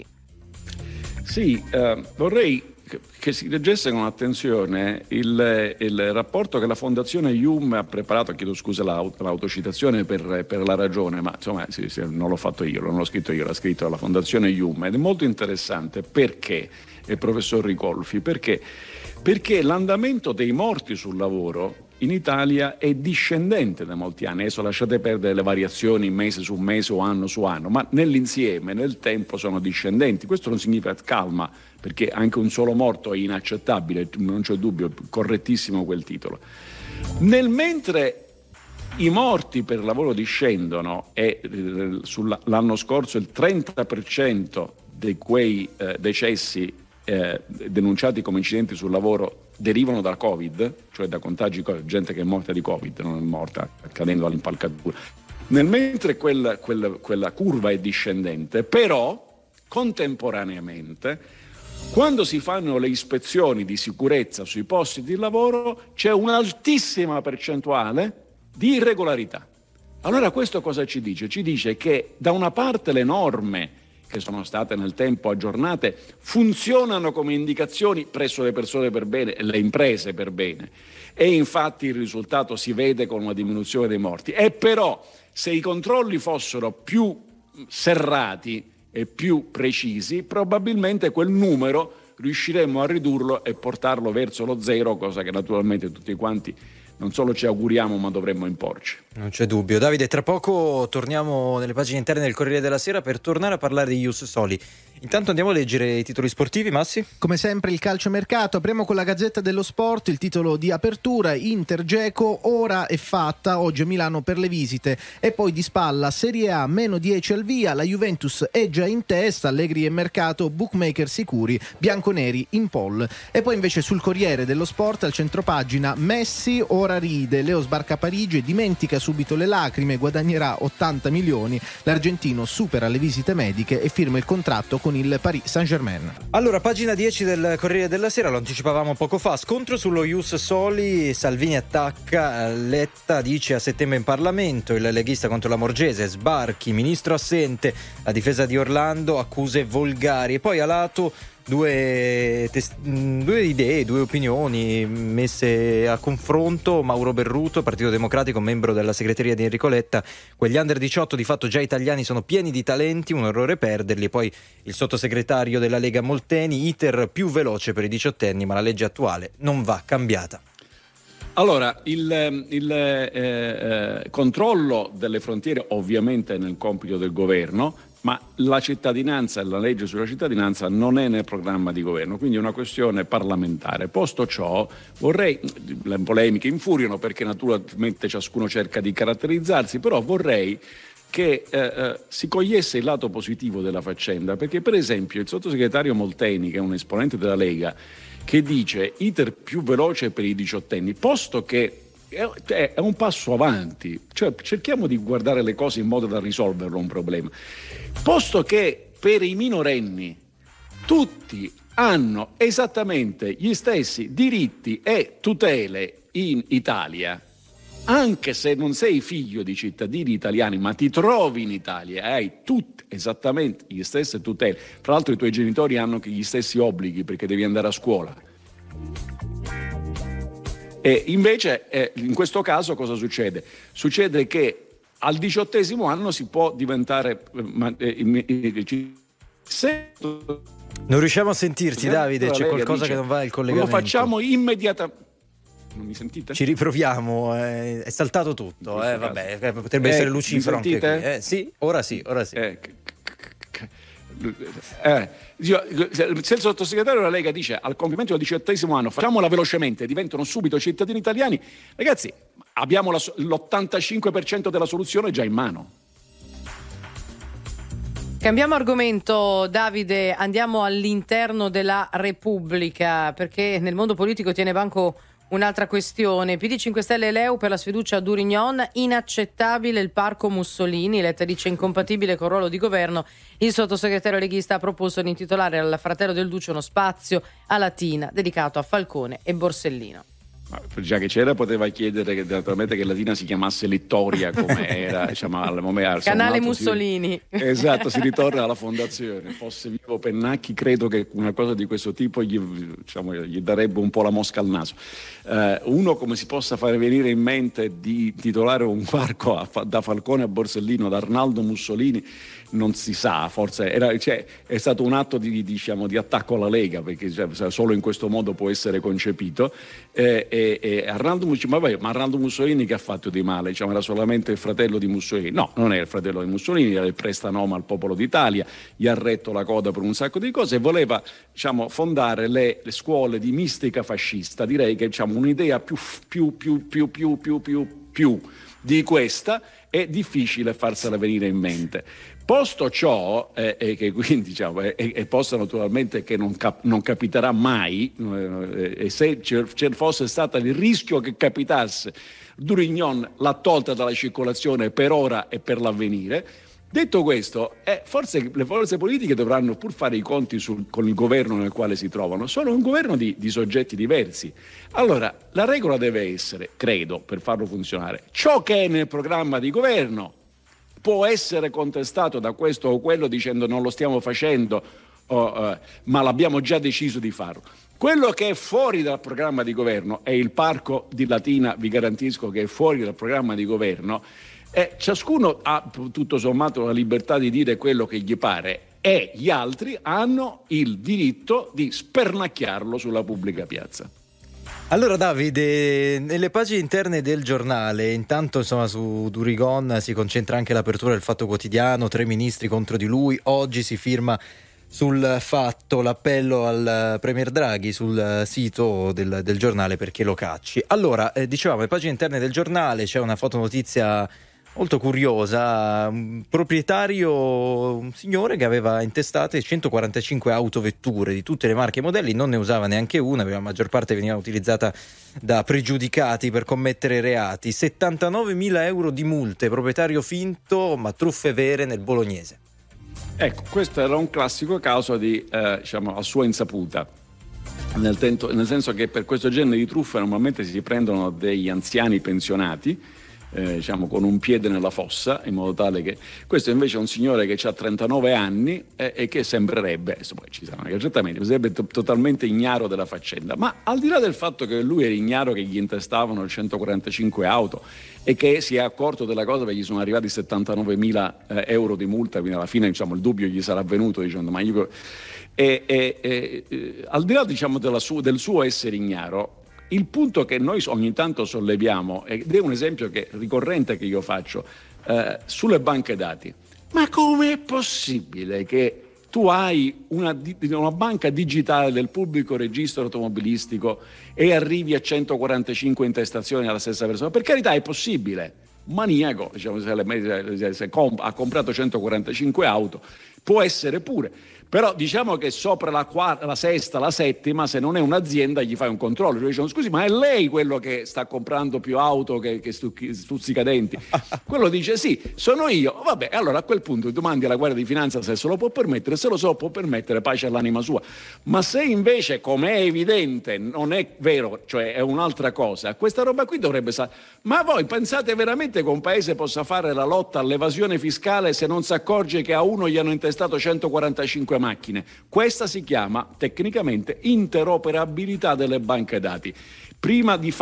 Sì, vorrei che si leggesse con attenzione il rapporto che la Fondazione IUM ha preparato, chiedo scusa l'autocitazione per la ragione, ma insomma non l'ho fatto io, non l'ho scritto io, l'ha scritto la Fondazione IUM, ed è molto interessante perché, il professor Ricolfi, perché l'andamento dei morti sul lavoro in Italia è discendente da molti anni. Adesso lasciate perdere le variazioni mese su mese o anno su anno, ma nell'insieme, nel tempo sono discendenti. Questo non significa calma, perché anche un solo morto è inaccettabile, non c'è dubbio, correttissimo quel titolo. Mentre i morti per lavoro discendono e l'anno scorso il 30% di quei decessi denunciati come incidenti sul lavoro derivano da Covid, cioè da contagi, gente che è morta di Covid, non è morta cadendo all'impalcatura. Mentre quella curva è discendente, però contemporaneamente, quando si fanno le ispezioni di sicurezza sui posti di lavoro, c'è un'altissima percentuale di irregolarità. Allora questo cosa ci dice? Ci dice che da una parte le norme che sono state nel tempo aggiornate, funzionano come indicazioni presso le persone per bene e le imprese per bene. E infatti il risultato si vede con una diminuzione dei morti. E però se i controlli fossero più serrati e più precisi, probabilmente quel numero riusciremmo a ridurlo e portarlo verso lo zero, cosa che naturalmente tutti quanti non solo ci auguriamo ma dovremmo imporci.
Non c'è dubbio. Davide, tra poco torniamo nelle pagine interne del Corriere della Sera per tornare a parlare di Ius Soli. Intanto andiamo a leggere i titoli sportivi, Massi.
Come sempre il calciomercato, apriamo con la Gazzetta dello Sport, il titolo di apertura: Inter Dzeko, ora è fatta, oggi a Milano per le visite. E poi di spalla Serie A, -10 al via, la Juventus è già in testa, Allegri e mercato, bookmaker sicuri, bianconeri in pole. E poi invece sul Corriere dello Sport, al centropagina, Messi ora ride, Leo sbarca a Parigi e dimentica subito le lacrime, guadagnerà 80 milioni, l'argentino supera le visite mediche e firma il contratto con il Paris Saint-Germain.
Allora, pagina 10 del Corriere della Sera, lo anticipavamo poco fa, scontro sullo Ius Soli, Salvini attacca, Letta dice a settembre in Parlamento, il leghista contro la Morgese, sbarchi, ministro assente, la difesa di Orlando, accuse volgari, e poi a lato due idee, due opinioni messe a confronto. Mauro Berruto, Partito Democratico, membro della segreteria di Enrico Letta: quegli under 18 di fatto già italiani sono pieni di talenti, un errore perderli. E poi il sottosegretario della Lega Molteni: iter più veloce per i diciottenni, ma la legge attuale non va cambiata.
Allora, il controllo delle frontiere ovviamente è nel compito del governo, ma la cittadinanza e la legge sulla cittadinanza non è nel programma di governo, quindi è una questione parlamentare. Posto ciò, le polemiche infuriano perché naturalmente ciascuno cerca di caratterizzarsi, però vorrei che si cogliesse il lato positivo della faccenda, perché per esempio il sottosegretario Molteni, che è un esponente della Lega, che dice iter più veloce per i diciottenni, posto che è un passo avanti, cioè cerchiamo di guardare le cose in modo da risolverlo un problema, posto che per i minorenni tutti hanno esattamente gli stessi diritti e tutele in Italia, anche se non sei figlio di cittadini italiani ma ti trovi in Italia e hai tutte esattamente le stesse tutele, tra l'altro i tuoi genitori hanno anche gli stessi obblighi perché devi andare a scuola. E invece in questo caso cosa succede? Succede che al 18° anno si può diventare
non riusciamo a sentirti, Davide, c'è qualcosa che non va il collegamento.
Lo facciamo immediatamente. Non mi sentite?
Ci riproviamo, è saltato tutto, vabbè, potrebbe essere lucifero anche qui. Sì, ora sì.
Se il sottosegretario della Lega dice al compimento del 18° anno facciamola velocemente, diventano subito cittadini italiani, ragazzi, abbiamo l'85% della soluzione già in mano.
Cambiamo argomento, Davide, andiamo all'interno della Repubblica, perché nel mondo politico tiene banco un'altra questione. PD 5 Stelle e Leu per la sfiducia a Durignon, inaccettabile il parco Mussolini, Letta dice incompatibile col ruolo di governo. Il sottosegretario leghista ha proposto di intitolare al fratello del Duce uno spazio a Latina dedicato a Falcone e Borsellino.
Ma già che c'era poteva chiedere che naturalmente che Latina si chiamasse Littoria come era, diciamo, al momento
Canale Mussolini.
Esatto, si ritorna alla fondazione. Fosse vivo Pennacchi, credo che una cosa di questo tipo gli darebbe un po' la mosca al naso. Uno come si possa fare venire in mente di titolare un parco da Falcone a Borsellino, da Arnaldo Mussolini, non si sa, forse è stato un atto di attacco alla Lega, perché solo in questo modo può essere concepito. Arnaldo Mussolini che ha fatto di male? Era solamente il fratello di Mussolini? No, non è il fratello di Mussolini, era il prestanome al popolo d'Italia, gli ha retto la coda per un sacco di cose e voleva fondare le scuole di mistica fascista. Direi che un'idea più di questa è difficile farsela venire in mente. Posto ciò, che quindi e posto naturalmente che non capiterà mai, e se ci fosse stato il rischio che capitasse, Durignon l'ha tolta dalla circolazione per ora e per l'avvenire. Detto questo, forse le forze politiche dovranno pur fare i conti con il governo nel quale si trovano. Sono un governo di soggetti diversi. Allora, la regola deve essere, credo, per farlo funzionare, ciò che è nel programma di governo può essere contestato da questo o quello dicendo non lo stiamo facendo, ma l'abbiamo già deciso di farlo. Quello che è fuori dal programma di governo, e il parco di Latina vi garantisco che è fuori dal programma di governo, ciascuno ha tutto sommato la libertà di dire quello che gli pare, e gli altri hanno il diritto di spernacchiarlo sulla pubblica piazza.
Allora Davide, nelle pagine interne del giornale, intanto insomma su Durigon si concentra anche l'apertura del Fatto Quotidiano, 3 ministri contro di lui, oggi si firma sul Fatto l'appello al Premier Draghi sul sito del giornale perché lo cacci. Allora, dicevamo, le pagine interne del giornale c'è una fotonotizia molto curiosa, un proprietario, un signore che aveva intestate 145 autovetture di tutte le marche e modelli, non ne usava neanche una, la maggior parte veniva utilizzata da pregiudicati per commettere reati, 79.000 euro di multe, proprietario finto ma truffe vere nel bolognese.
Ecco, questo era un classico caso di, a sua insaputa, nel senso che per questo genere di truffe normalmente si prendono degli anziani pensionati, con un piede nella fossa, in modo tale che questo invece è un signore che ha 39 anni e che sembrerebbe, poi ci saranno accertamenti, sarebbe totalmente ignaro della faccenda, ma al di là del fatto che lui era ignaro che gli intestavano 145 auto e che si è accorto della cosa perché gli sono arrivati 79.000 euro di multa, quindi alla fine il dubbio gli sarà venuto dicendo ma io... al di là del suo essere ignaro, il punto che noi ogni tanto solleviamo, ed è un esempio ricorrente che io faccio, sulle banche dati. Ma com'è possibile che tu hai una banca digitale del pubblico registro automobilistico e arrivi a 145 intestazioni alla stessa persona? Per carità, è possibile. Un maniaco, se ha comprato 145 auto, può essere pure. Però diciamo che sopra la sesta, la settima, se non è un'azienda gli fai un controllo, cioè dicono scusi ma è lei quello che sta comprando più auto che stuzzicadenti? Quello dice sì, sono io. Vabbè, allora a quel punto domandi alla Guardia di Finanza se se lo può permettere, se lo può permettere, pace all'anima sua. Ma se invece, come è evidente, non è vero, cioè è un'altra cosa, questa roba qui dovrebbe ma voi pensate veramente che un paese possa fare la lotta all'evasione fiscale se non si accorge che a uno gli hanno intestato 145 macchine? Questa si chiama tecnicamente interoperabilità delle banche dati. Prima di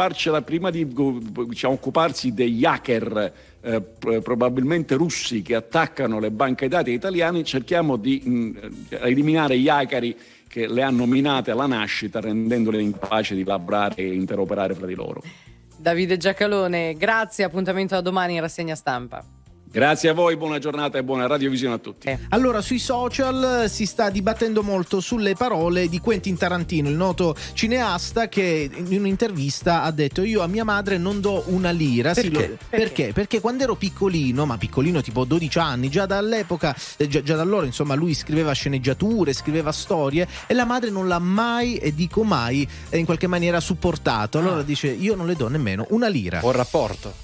occuparsi degli hacker probabilmente russi che attaccano le banche dati italiane, cerchiamo di eliminare gli hackeri che le hanno minate alla nascita, rendendole incapaci di lavorare e interoperare fra di loro.
Davide Giacalone, grazie, appuntamento a domani in rassegna stampa.
Grazie a voi, buona giornata e buona radiovisione a tutti.
Allora, sui social si sta dibattendo molto sulle parole di Quentin Tarantino, il noto cineasta che in un'intervista ha detto: io a mia madre non do una lira. Perché? Perché quando ero piccolino, ma piccolino tipo 12 anni, già dall'epoca, già da allora insomma lui scriveva sceneggiature, scriveva storie e la madre non l'ha mai, e dico mai, in qualche maniera supportato. Allora dice: io non le do nemmeno una lira.
Buon rapporto.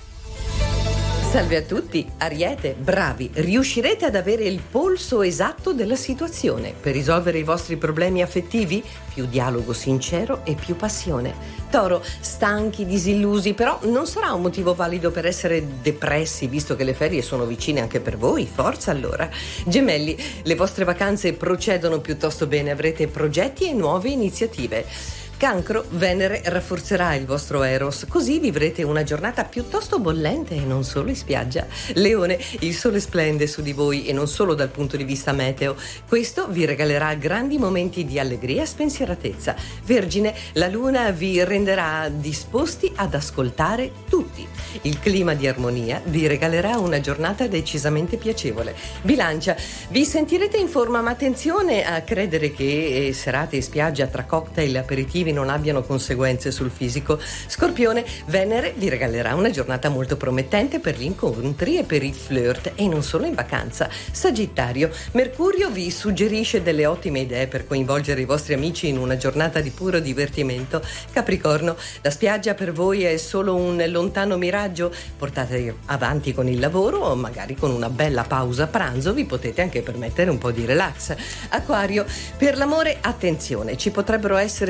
Salve a tutti, Ariete, bravi, riuscirete ad avere il polso esatto della situazione per risolvere i vostri problemi affettivi? Più dialogo sincero e più passione. Toro, stanchi, disillusi, però non sarà un motivo valido per essere depressi, visto che le ferie sono vicine anche per voi, forza allora. Gemelli, le vostre vacanze procedono piuttosto bene, avrete progetti e nuove iniziative. Cancro, Venere rafforzerà il vostro Eros, così vivrete una giornata piuttosto bollente e non solo in spiaggia. Leone, il sole splende su di voi e non solo dal punto di vista meteo. Questo vi regalerà grandi momenti di allegria e spensieratezza. Vergine, la luna vi renderà disposti ad ascoltare tutti. Il clima di armonia vi regalerà una giornata decisamente piacevole. Bilancia, vi sentirete in forma, ma attenzione a credere che serate in spiaggia tra cocktail e aperitivi non abbiano conseguenze sul fisico. Scorpione, Venere vi regalerà una giornata molto promettente per gli incontri e per i flirt, e non solo in vacanza. Sagittario, Mercurio vi suggerisce delle ottime idee per coinvolgere i vostri amici in una giornata di puro divertimento. Capricorno, la spiaggia per voi è solo un lontano miraggio. Portate avanti con il lavoro o magari con una bella pausa pranzo vi potete anche permettere un po' di relax. Acquario, per l'amore attenzione, ci potrebbero essere delle novità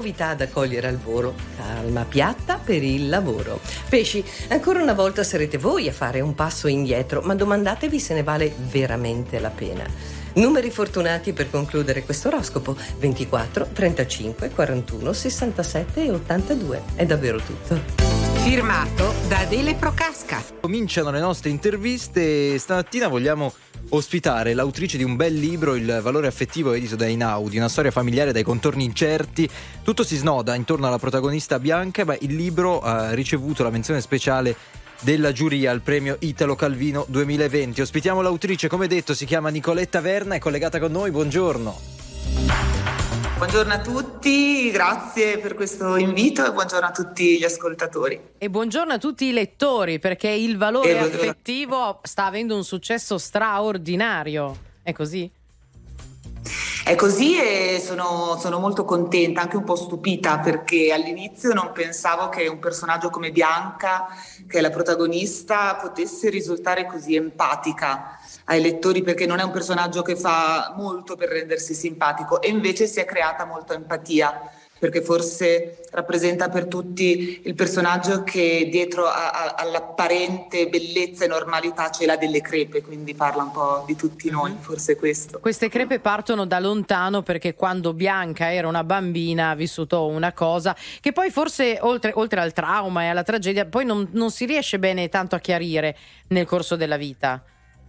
novità ad accogliere al volo, calma piatta per il lavoro. Pesci, ancora una volta sarete voi a fare un passo indietro, ma domandatevi se ne vale veramente la pena. Numeri fortunati per concludere questo oroscopo: 24, 35, 41, 67 e 82. È davvero tutto.
Firmato da Adele Procasca.
Cominciano le nostre interviste. Stamattina vogliamo ospitare l'autrice di un bel libro, Il valore affettivo, edito da Einaudi, una storia familiare dai contorni incerti. Tutto si snoda intorno alla protagonista Bianca, ma il libro ha ricevuto la menzione speciale della giuria al premio Italo Calvino 2020. Ospitiamo l'autrice, come detto, si chiama Nicoletta Verna, è collegata con noi. Buongiorno.
Buongiorno a tutti, grazie per questo invito e buongiorno a tutti gli ascoltatori.
E buongiorno a tutti i lettori, perché Il valore affettivo sta avendo un successo straordinario. È così?
È così e sono molto contenta, anche un po' stupita, perché all'inizio non pensavo che un personaggio come Bianca, che è la protagonista, potesse risultare così empatica ai lettori, perché non è un personaggio che fa molto per rendersi simpatico, e invece si è creata molta empatia, perché forse rappresenta per tutti il personaggio che dietro all'apparente bellezza e normalità ce l'ha delle crepe, quindi parla un po' di tutti noi, forse questo.
Queste crepe partono da lontano, perché quando Bianca era una bambina ha vissuto una cosa che poi forse oltre al trauma e alla tragedia poi non si riesce bene tanto a chiarire nel corso della vita.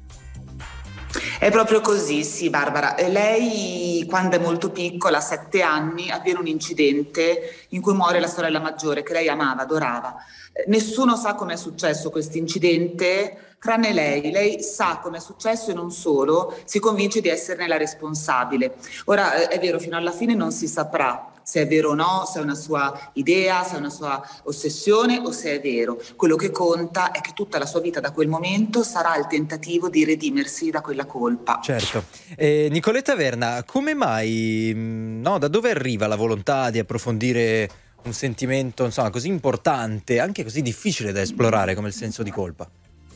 È proprio così, sì, Barbara. Lei, quando è molto piccola, a 7 anni, avviene un incidente in cui muore la sorella maggiore, che lei amava, adorava. Nessuno sa come è successo questo incidente, tranne lei. Lei sa come è successo e non solo, si convince di esserne la responsabile. Ora, è vero, fino alla fine non si saprà se è vero o no, se è una sua idea, se è una sua ossessione o se è vero. Quello che conta è che tutta la sua vita da quel momento sarà il tentativo di redimersi da quella colpa.
Certo. Nicoletta Verna, come mai, da dove arriva la volontà di approfondire un sentimento, insomma, così importante, anche così difficile da esplorare come il senso di colpa?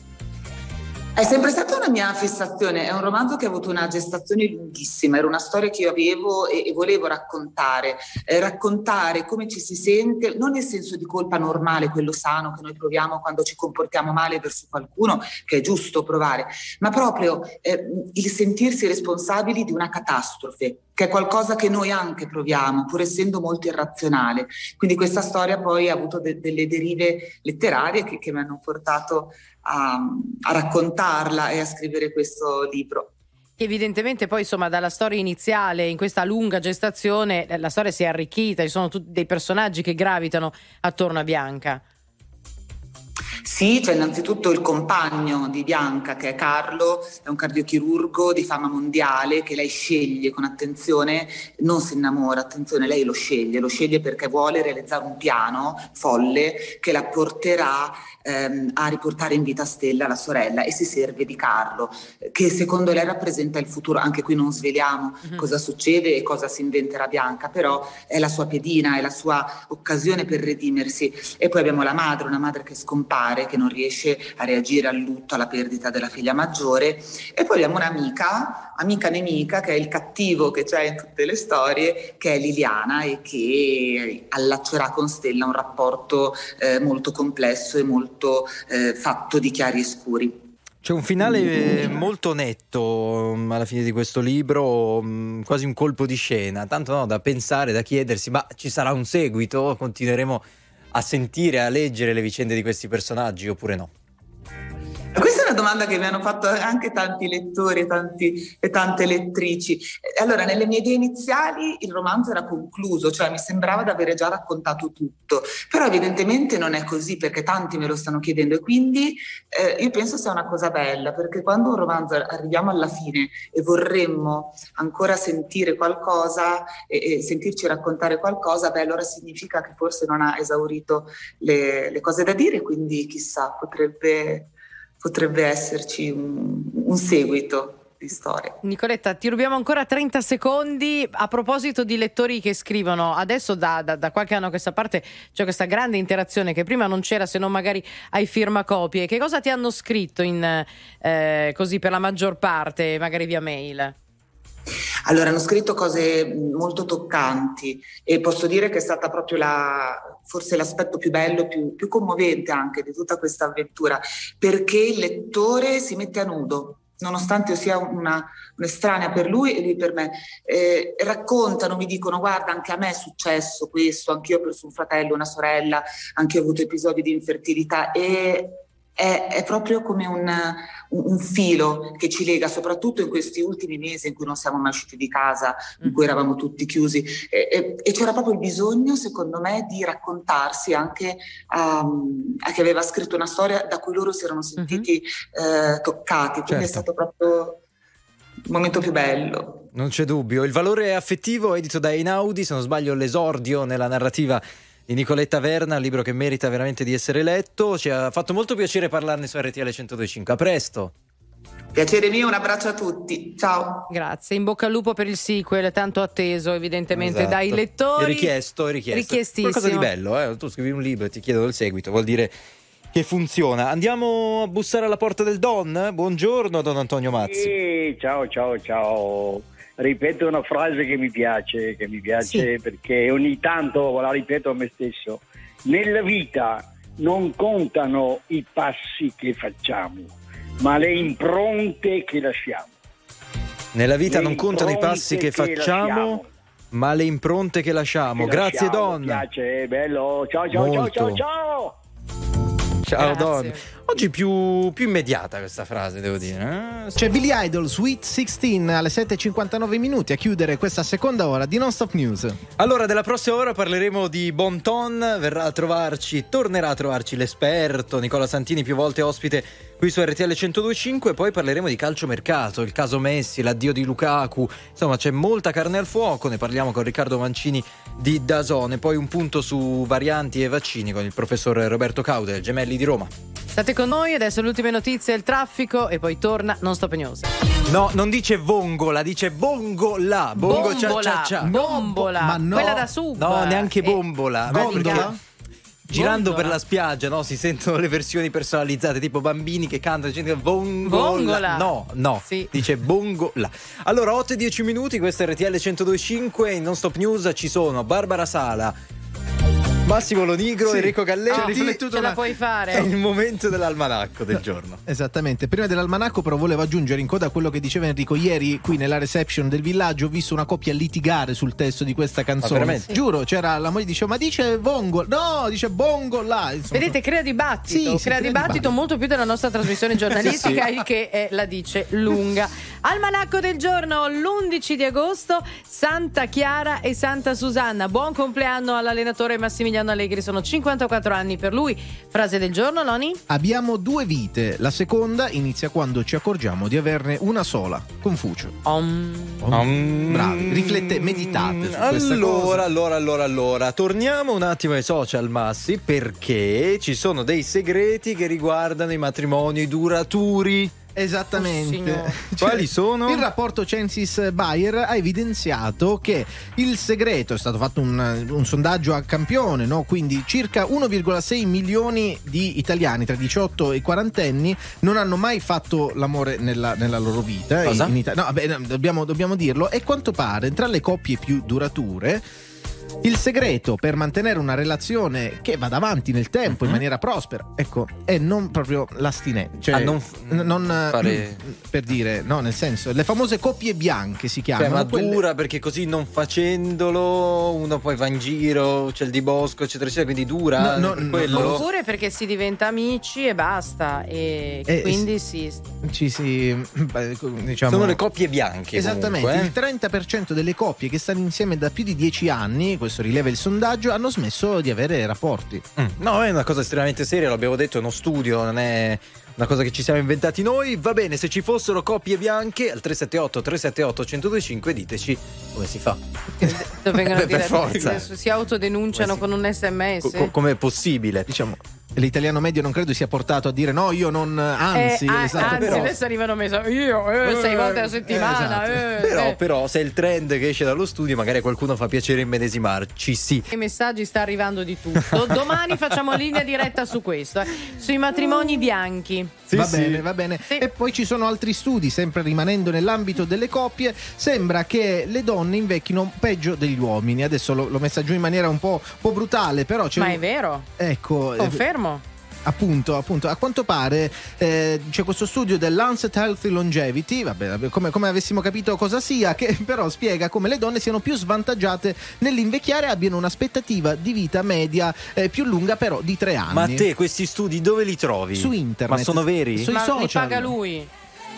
È sempre stata una mia fissazione, è un romanzo che ha avuto una gestazione lunghissima, era una storia che io avevo e volevo raccontare come ci si sente, non nel senso di colpa normale, quello sano che noi proviamo quando ci comportiamo male verso qualcuno, che è giusto provare, ma proprio il sentirsi responsabili di una catastrofe, che è qualcosa che noi anche proviamo, pur essendo molto irrazionale. Quindi questa storia poi ha avuto delle derive letterarie che mi hanno portato a raccontarla e a scrivere questo libro.
Evidentemente poi, insomma, dalla storia iniziale, in questa lunga gestazione, la storia si è arricchita, ci sono tutti dei personaggi che gravitano attorno a Bianca.
Sì, c'è innanzitutto il compagno di Bianca, che è Carlo, è un cardiochirurgo di fama mondiale che lei sceglie con attenzione, non si innamora, attenzione, lei lo sceglie perché vuole realizzare un piano folle che la porterà a riportare in vita Stella, la sorella, e si serve di Carlo, che secondo lei rappresenta il futuro. Anche qui non sveliamo cosa succede e cosa si inventerà Bianca, però è la sua pedina, è la sua occasione per redimersi. E poi abbiamo la madre, una madre che scompare, che non riesce a reagire al lutto, alla perdita della figlia maggiore, e poi abbiamo un'amica, amica nemica, che è il cattivo che c'è in tutte le storie, che è Liliana, e che allaccerà con Stella un rapporto molto complesso e molto fatto di chiari e scuri.
C'è un finale molto netto alla fine di questo libro, quasi un colpo di scena, tanto da pensare, da chiedersi, ma ci sarà un seguito? Continueremo a sentire, a leggere le vicende di questi personaggi oppure no?
Questa è una domanda che mi hanno fatto anche tanti lettori e tante lettrici. Allora, nelle mie idee iniziali il romanzo era concluso, cioè mi sembrava di avere già raccontato tutto, però evidentemente non è così, perché tanti me lo stanno chiedendo, e quindi io penso sia una cosa bella, perché quando un romanzo arriviamo alla fine e vorremmo ancora sentire qualcosa e sentirci raccontare qualcosa, allora significa che forse non ha esaurito le cose da dire, quindi chissà, potrebbe esserci un seguito di storia.
Nicoletta, ti rubiamo ancora 30 secondi. A proposito di lettori che scrivono, adesso da qualche anno a questa parte c'è questa grande interazione che prima non c'era, se non magari ai firmacopie. Che cosa ti hanno scritto così per la maggior parte, magari via mail?
Allora, hanno scritto cose molto toccanti e posso dire che è stata proprio forse l'aspetto più bello, più commovente anche di tutta questa avventura, perché il lettore si mette a nudo, nonostante io sia un'estranea per lui e lui per me. Raccontano, mi dicono: guarda, anche a me è successo questo, anch'io ho perso un fratello, una sorella, anche io ho avuto episodi di infertilità, e è proprio come un filo che ci lega, soprattutto in questi ultimi mesi in cui non siamo mai usciti di casa, in cui eravamo tutti chiusi, e c'era proprio il bisogno, secondo me, di raccontarsi anche a chi aveva scritto una storia da cui loro si erano sentiti toccati, quindi è stato proprio il momento più bello.
Non c'è dubbio. Il valore affettivo, edito da Einaudi, se non sbaglio l'esordio nella narrativa di Nicoletta Verna, un libro che merita veramente di essere letto. Ci ha fatto molto piacere parlarne su RTL 102.5. A presto.
Piacere mio, un abbraccio a tutti, ciao.
Grazie, in bocca al lupo per il sequel, tanto atteso evidentemente dai lettori.
È richiesto.
Richiestissimo.
Qualcosa di bello, tu scrivi un libro e ti chiedono il seguito, vuol dire che funziona. Andiamo a bussare alla porta del Don. Buongiorno, Don Antonio Mazzi.
Ciao. Ripeto una frase che mi piace sì, perché ogni tanto la ripeto a me stesso. Nella vita non contano i passi che facciamo, ma le impronte che lasciamo.
Nella vita non contano i passi che facciamo, ma le impronte che lasciamo. Grazie, Don.
Mi piace, è bello. Ciao.
Ciao, Don. Oggi più immediata questa frase, devo dire.
C'è Billy Idol, Sweet 16 alle 7:59 minuti a chiudere questa seconda ora di Non Stop News.
Allora, della prossima ora parleremo di bon ton, tornerà a trovarci l'esperto Nicola Santini, più volte ospite qui su RTL 102.5, poi parleremo di calciomercato, il caso Messi, l'addio di Lukaku, insomma c'è molta carne al fuoco, ne parliamo con Riccardo Mancini di DAZN, poi un punto su varianti e vaccini con il professor Roberto Caude, Gemelli di Roma.
State con noi, adesso le ultime notizie, il traffico e poi torna Non Stop News.
No, non dice vongola, dice bongola.
Bombola. Ma no, quella da sub.
No, neanche bombola.
Gondola?
Girando per la spiaggia, no, si sentono le versioni personalizzate, tipo bambini che cantano dicendo bongola. No, sì, dice bongola. Allora, 8:10 minuti, questo è RTL 102.5, in Non Stop News ci sono Barbara Sala, Massimo Lonigro, sì, Enrico Galletti.
Ce la puoi fare.
È il momento dell'almanacco del giorno.
Esattamente. Prima dell'almanacco però volevo aggiungere, in coda a quello che diceva Enrico, ieri qui nella reception del villaggio ho visto una coppia litigare sul testo di questa canzone.
Sì.
Giuro, c'era la moglie che diceva: ma dice bongo, no, dice bongo là. Insomma.
Vedete, crea dibattito, crea dibattito molto più della nostra trasmissione giornalistica, sì, il che la dice lunga. Almanacco del giorno, l'11 di agosto, Santa Chiara e Santa Susanna. Buon compleanno all'allenatore Massimiliano Allegri, sono 54 anni per lui. Frase del giorno, Noni?
Abbiamo due vite, la seconda inizia quando ci accorgiamo di averne una sola. Confucio. Bravi, riflette, meditate su questa cosa.
Allora, torniamo un attimo ai social, Massi, perché ci sono dei segreti che riguardano i matrimoni duraturi.
Esattamente.
Quali sono?
Il rapporto Censis Bayer ha evidenziato che il segreto, è stato fatto un sondaggio a campione, no? Quindi circa 1,6 milioni di italiani tra i 18 e i 40 anni non hanno mai fatto l'amore nella loro vita.
Cosa?
In Italia. No, dobbiamo dirlo. E quanto pare tra le coppie più durature il segreto per mantenere una relazione che vada avanti nel tempo in maniera prospera, ecco, è non proprio l'astinenza, cioè non fare, per dire, no, nel senso, le famose coppie bianche si chiamano.
Cioè, ma dura, perché così non facendolo uno poi va in giro, c'è il Di Bosco, eccetera, quindi dura. Quello.
Oppure perché si diventa amici e basta, e quindi
diciamo,
sono le coppie bianche.
Esattamente,
comunque,
il 30% delle coppie che stanno insieme da più di 10 anni, questo rileva il sondaggio, hanno smesso di avere rapporti.
No, è una cosa estremamente seria, l'abbiamo detto, è uno studio, non è una cosa che ci siamo inventati noi. Va bene, se ci fossero coppie bianche, al 378-378-1025 diteci come si fa.
Vengono
per forza.
Si autodenunciano con un SMS.
Come è possibile?
Diciamo, L'italiano medio non credo sia portato a dire no, io non, anzi
adesso arrivano io 6 volte a settimana.
Però se è il trend che esce dallo studio, magari a qualcuno fa piacere immedesimarci, sì.
I messaggi sta arrivando di tutto. Domani facciamo linea diretta su questo, sui matrimoni bianchi.
Va bene. Sì. E poi ci sono altri studi, sempre rimanendo nell'ambito delle coppie. Sembra che le donne invecchino peggio degli uomini. Adesso l'ho messa giù in maniera un po' brutale, però
ma è vero?
Ecco,
confermo.
Appunto, a quanto pare c'è questo studio del Lancet Healthy Longevity, vabbè, come avessimo capito cosa sia, che però spiega come le donne siano più svantaggiate nell'invecchiare e abbiano un'aspettativa di vita media più lunga però di 3 anni.
Ma te questi studi dove li trovi?
Su internet.
Ma sono veri?
Sui social.
Li paga lui.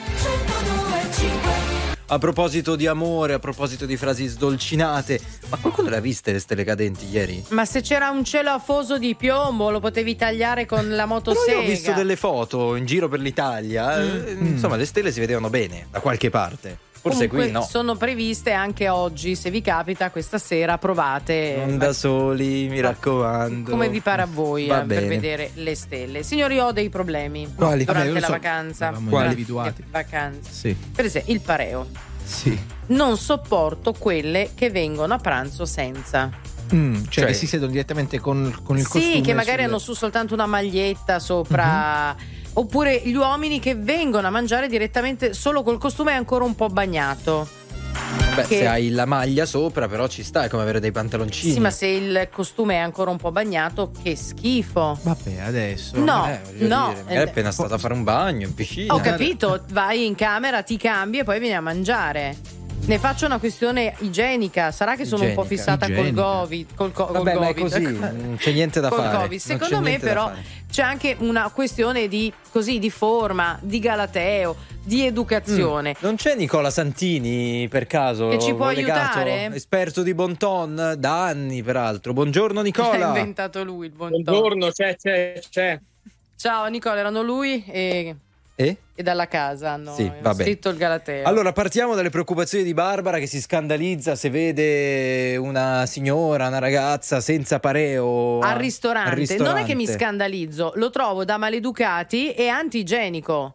A proposito di amore, a proposito di frasi sdolcinate, ma qualcuno le ha viste le stelle cadenti ieri?
Ma se c'era un cielo afoso di piombo lo potevi tagliare con la motosega.
Però io ho visto delle foto in giro per l'Italia, insomma le stelle si vedevano bene da qualche parte. Forse
comunque
qui no.
Sono previste anche oggi, se vi capita questa sera provate.
Non da soli, mi raccomando.
Come vi pare a voi per vedere le stelle. Signori, ho dei problemi.
Quali?
Durante la vacanza.
Quali individuati?
Vacanze.
Sì.
Per esempio il pareo.
Sì.
Non sopporto quelle che vengono a pranzo senza.
Cioè che si siedono direttamente con il costume.
Sì, che magari hanno su soltanto una maglietta sopra. Oppure gli uomini che vengono a mangiare direttamente solo col costume ancora un po' bagnato.
Beh, se hai la maglia sopra, però ci sta, è come avere dei pantaloncini.
Sì, ma se il costume è ancora un po' bagnato, che schifo.
Vabbè, adesso.
No.
Magari è appena stata a fare un bagno in piscina.
Ho capito, vai in camera, ti cambi e poi vieni a mangiare. Ne faccio una questione igienica. Sarà che sono un po' fissata col Covid.
Vabbè, ma è così, non c'è niente da fare.
COVID. Secondo me, però, c'è anche una questione di forma, di galateo, di educazione.
Non c'è Nicola Santini per caso?
Che ci può aiutare?
Esperto di bon ton da anni, peraltro. Buongiorno Nicola.
L'ha inventato lui il bon ton.
Buongiorno, c'è.
Ciao Nicola, erano lui e dalla casa hanno scritto il galateo.
Allora partiamo dalle preoccupazioni di Barbara, che si scandalizza se vede una signora, una ragazza senza pareo
al ristorante. Non è che mi scandalizzo, lo trovo da maleducati e antiigienico.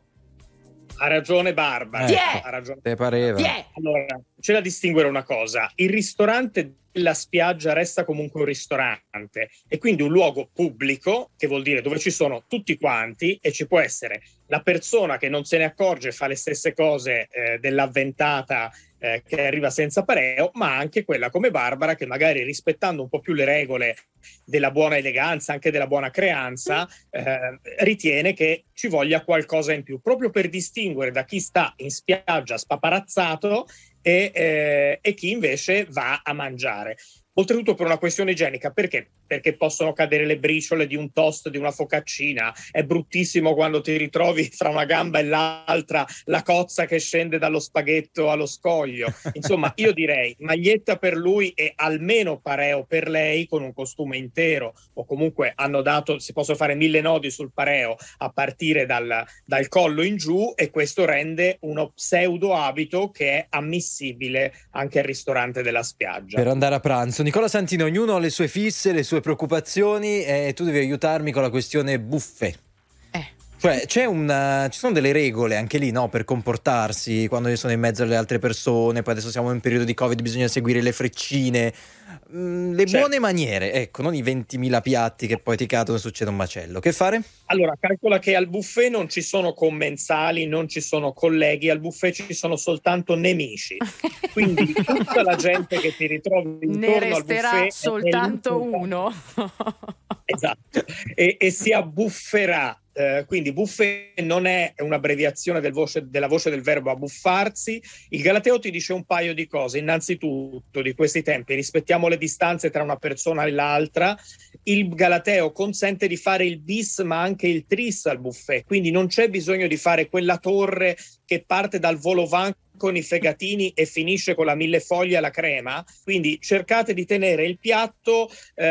Ha ragione Barbara.
Ha ragione. Te pareva.
Allora, c'è da distinguere una cosa: il ristorante della spiaggia resta comunque un ristorante e quindi un luogo pubblico, che vuol dire dove ci sono tutti quanti, e ci può essere la persona che non se ne accorge e fa le stesse cose dell'avventata che arriva senza pareo, ma anche quella come Barbara che magari, rispettando un po' più le regole della buona eleganza, anche della buona creanza, ritiene che ci voglia qualcosa in più, proprio per distinguere da chi sta in spiaggia spaparazzato e chi invece va a mangiare. Oltretutto per una questione igienica, perché? Perché possono cadere le briciole di un toast, di una focaccina. È bruttissimo quando ti ritrovi fra una gamba e l'altra la cozza che scende dallo spaghetto allo scoglio. Insomma, io direi maglietta per lui e almeno pareo per lei, con un costume intero, o comunque si possono fare 1000 nodi sul pareo a partire dal collo in giù, e questo rende uno pseudo abito che è ammissibile anche al ristorante della spiaggia.
Per andare a pranzo. Nicola Santini, ognuno ha le sue fisse, le sue preoccupazioni, e tu devi aiutarmi con la questione buffet. Cioè ci sono delle regole anche lì, no, per comportarsi quando io sono in mezzo alle altre persone. Poi adesso siamo in periodo di Covid, bisogna seguire le freccine, le buone maniere, ecco, non i 20.000 piatti che poi ti cadono e succede un macello. Che fare?
Allora, calcola che al buffet non ci sono commensali, non ci sono colleghi, al buffet ci sono soltanto nemici. Quindi tutta la gente che ti ritrovi intorno al buffet
ne resterà soltanto uno.
Esatto, e si abbufferà. Quindi buffet non è un'abbreviazione della voce del verbo abbuffarsi. Il Galateo ti dice un paio di cose. Innanzitutto, di questi tempi rispettiamo le distanze tra una persona e l'altra. Il Galateo consente di fare il bis ma anche il tris al buffet, quindi non c'è bisogno di fare quella torre che parte dal vol au con i fegatini e finisce con la millefoglie alla crema. Quindi cercate di tenere il piatto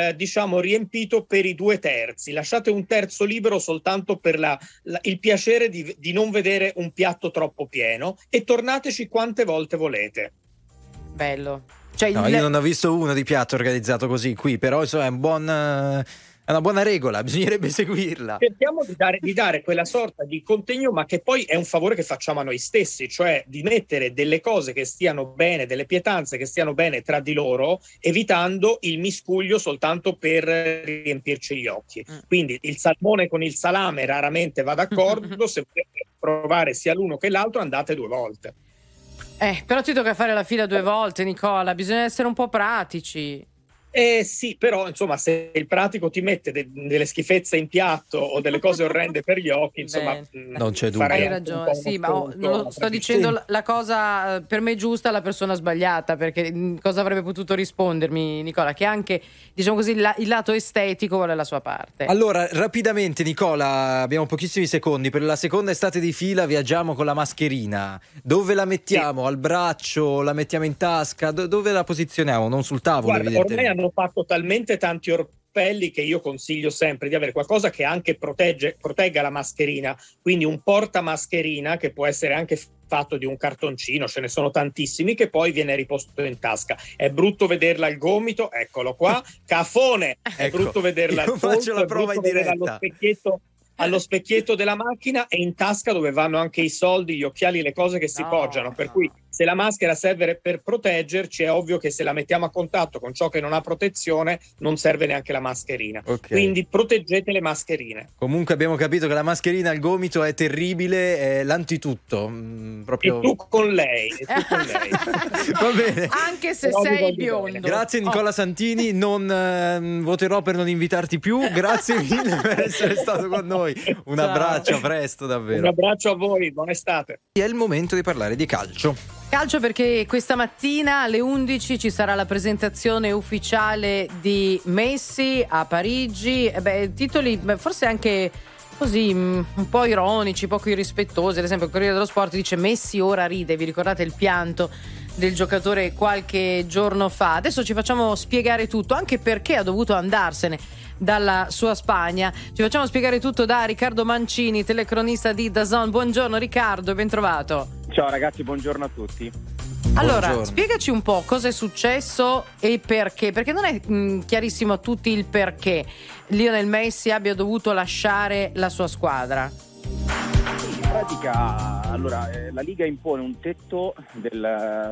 riempito per i 2/3, lasciate un terzo libero soltanto per il piacere di non vedere un piatto troppo pieno, e tornateci quante volte volete.
Bello.
Io non ho visto uno di piatto organizzato così qui, però insomma è un buon È una buona regola, bisognerebbe seguirla.
Cerchiamo di dare quella sorta di contegno, ma che poi è un favore che facciamo a noi stessi, cioè di mettere delle cose che stiano bene, delle pietanze che stiano bene tra di loro, evitando il miscuglio soltanto per riempirci gli occhi. Quindi il salmone con il salame raramente va d'accordo, se volete provare sia l'uno che l'altro andate 2 volte.
Però ti tocca fare la fila 2 volte, Nicola, bisogna essere un po' pratici.
Sì, però insomma, se il pratico ti mette delle schifezze in piatto o delle cose orrende per gli occhi, insomma,
non c'è dubbio.
Hai ragione, sì, ma sto dicendo la cosa per me giusta alla persona sbagliata, perché cosa avrebbe potuto rispondermi Nicola? Che anche, diciamo così, il lato estetico vuole la sua parte.
Allora, rapidamente Nicola, abbiamo pochissimi secondi, per la seconda estate di fila viaggiamo con la mascherina. Dove la mettiamo? Sì. Al braccio? La mettiamo in tasca? Dove la posizioniamo? Non sul tavolo, evidentemente.
Ormai hanno fatto talmente tanti orpelli che io consiglio sempre di avere qualcosa che anche protegga la mascherina, quindi un portamascherina che può essere anche fatto di un cartoncino, ce ne sono tantissimi, che poi viene riposto in tasca. È brutto vederla al gomito, eccolo qua, cafone, è brutto vederla al polso,
faccio la prova in diretta.
Allo specchietto della macchina e in tasca dove vanno anche i soldi, gli occhiali, le cose che si poggiano, per cui se la maschera serve per proteggerci, è ovvio che se la mettiamo a contatto con ciò che non ha protezione non serve neanche la mascherina. Quindi proteggete le mascherine.
Comunque abbiamo capito che la mascherina al gomito è terribile, è l'antitutto, proprio...
E tu con lei.
Va bene.
Anche se sei biondo.
Grazie Nicola Santini, non voterò per non invitarti più, grazie mille per essere stato con noi. Un abbraccio, a presto davvero.
Un abbraccio a voi, buona estate.
È il momento di parlare di calcio.
Calcio, perché questa mattina alle 11 ci sarà la presentazione ufficiale di Messi a Parigi. Titoli forse anche così un po' ironici, poco irrispettosi. Ad esempio il Corriere dello Sport dice: Messi ora ride. Vi ricordate il pianto del giocatore qualche giorno fa? Adesso ci facciamo spiegare tutto, anche perché ha dovuto andarsene dalla sua Spagna. Ci facciamo spiegare tutto da Riccardo Mancini, telecronista di DAZN. Buongiorno Riccardo, ben trovato.
Ciao ragazzi, buongiorno a tutti.
Allora,
buongiorno.
Spiegaci un po' cosa è successo e perché non è chiarissimo a tutti il perché Lionel Messi abbia dovuto lasciare la sua squadra.
In pratica, allora, la Liga impone un tetto del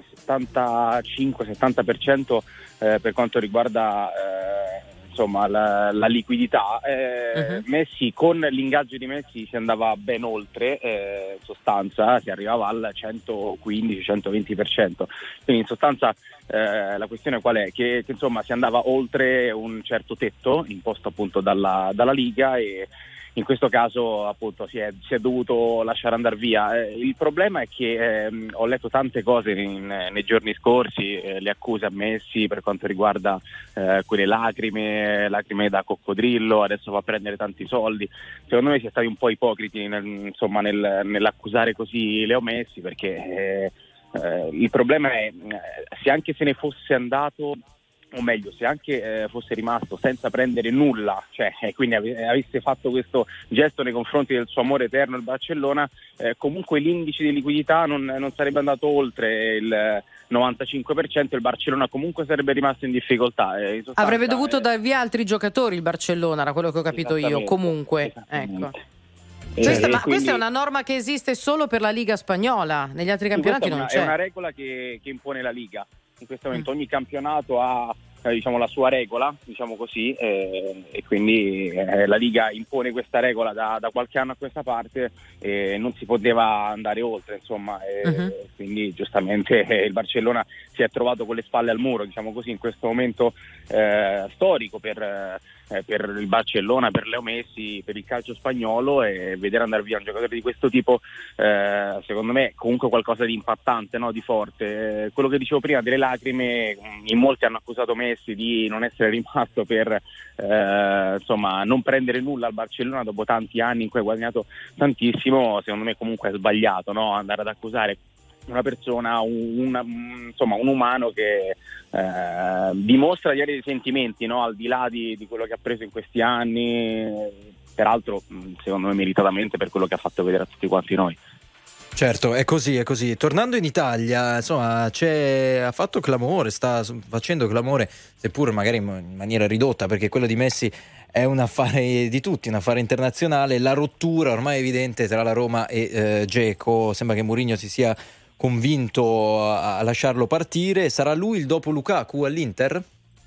75-70% per quanto riguarda insomma la liquidità. Messi, con l'ingaggio di Messi si andava ben oltre, in sostanza si arrivava al 115-120%, quindi in sostanza la questione qual è? Che insomma si andava oltre un certo tetto imposto appunto dalla Liga, e in questo caso appunto si è dovuto lasciare andare via. Il problema è che ho letto tante cose nei giorni scorsi, le accuse a Messi per quanto riguarda quelle lacrime da coccodrillo, adesso va a prendere tanti soldi. Secondo me si è stati un po' ipocriti nell'accusare così Leo Messi, perché il problema è se anche se ne fosse andato, o meglio, se anche fosse rimasto senza prendere nulla, cioè quindi avesse fatto questo gesto nei confronti del suo amore eterno il Barcellona, comunque l'indice di liquidità non sarebbe andato oltre il 95%, il Barcellona comunque sarebbe rimasto in difficoltà.
Avrebbe dovuto dar via altri giocatori il Barcellona, da quello che ho capito io, comunque. Ecco. Questa è una norma che esiste solo per la Liga spagnola, negli altri campionati non c'è.
È una regola che impone la Liga. In questo momento ogni campionato ha la sua regola, diciamo così, e quindi la Liga impone questa regola da qualche anno a questa parte, e non si poteva andare oltre, insomma, quindi giustamente il Barcellona si è trovato con le spalle al muro, diciamo così, in questo momento storico per il Barcellona, per Leo Messi, per il calcio spagnolo, e vedere andare via un giocatore di questo tipo secondo me comunque qualcosa di impattante, no? Di forte. Quello che dicevo prima delle lacrime, in molti hanno accusato Messi di non essere rimasto per non prendere nulla al Barcellona dopo tanti anni in cui ha guadagnato tantissimo. Secondo me comunque è sbagliato, no? Andare ad accusare una persona, un umano che dimostra di avere dei sentimenti, no? Al di là di quello che ha preso in questi anni, peraltro secondo me meritatamente, per quello che ha fatto vedere a tutti quanti noi.
Certo, è così. Tornando in Italia, insomma, ha fatto clamore, sta facendo clamore, seppur magari in maniera ridotta, perché quello di Messi è un affare di tutti, un affare internazionale. La rottura ormai evidente tra la Roma e Dzeko, sembra che Mourinho si sia convinto a lasciarlo partire. Sarà lui il dopo Lukaku all'Inter?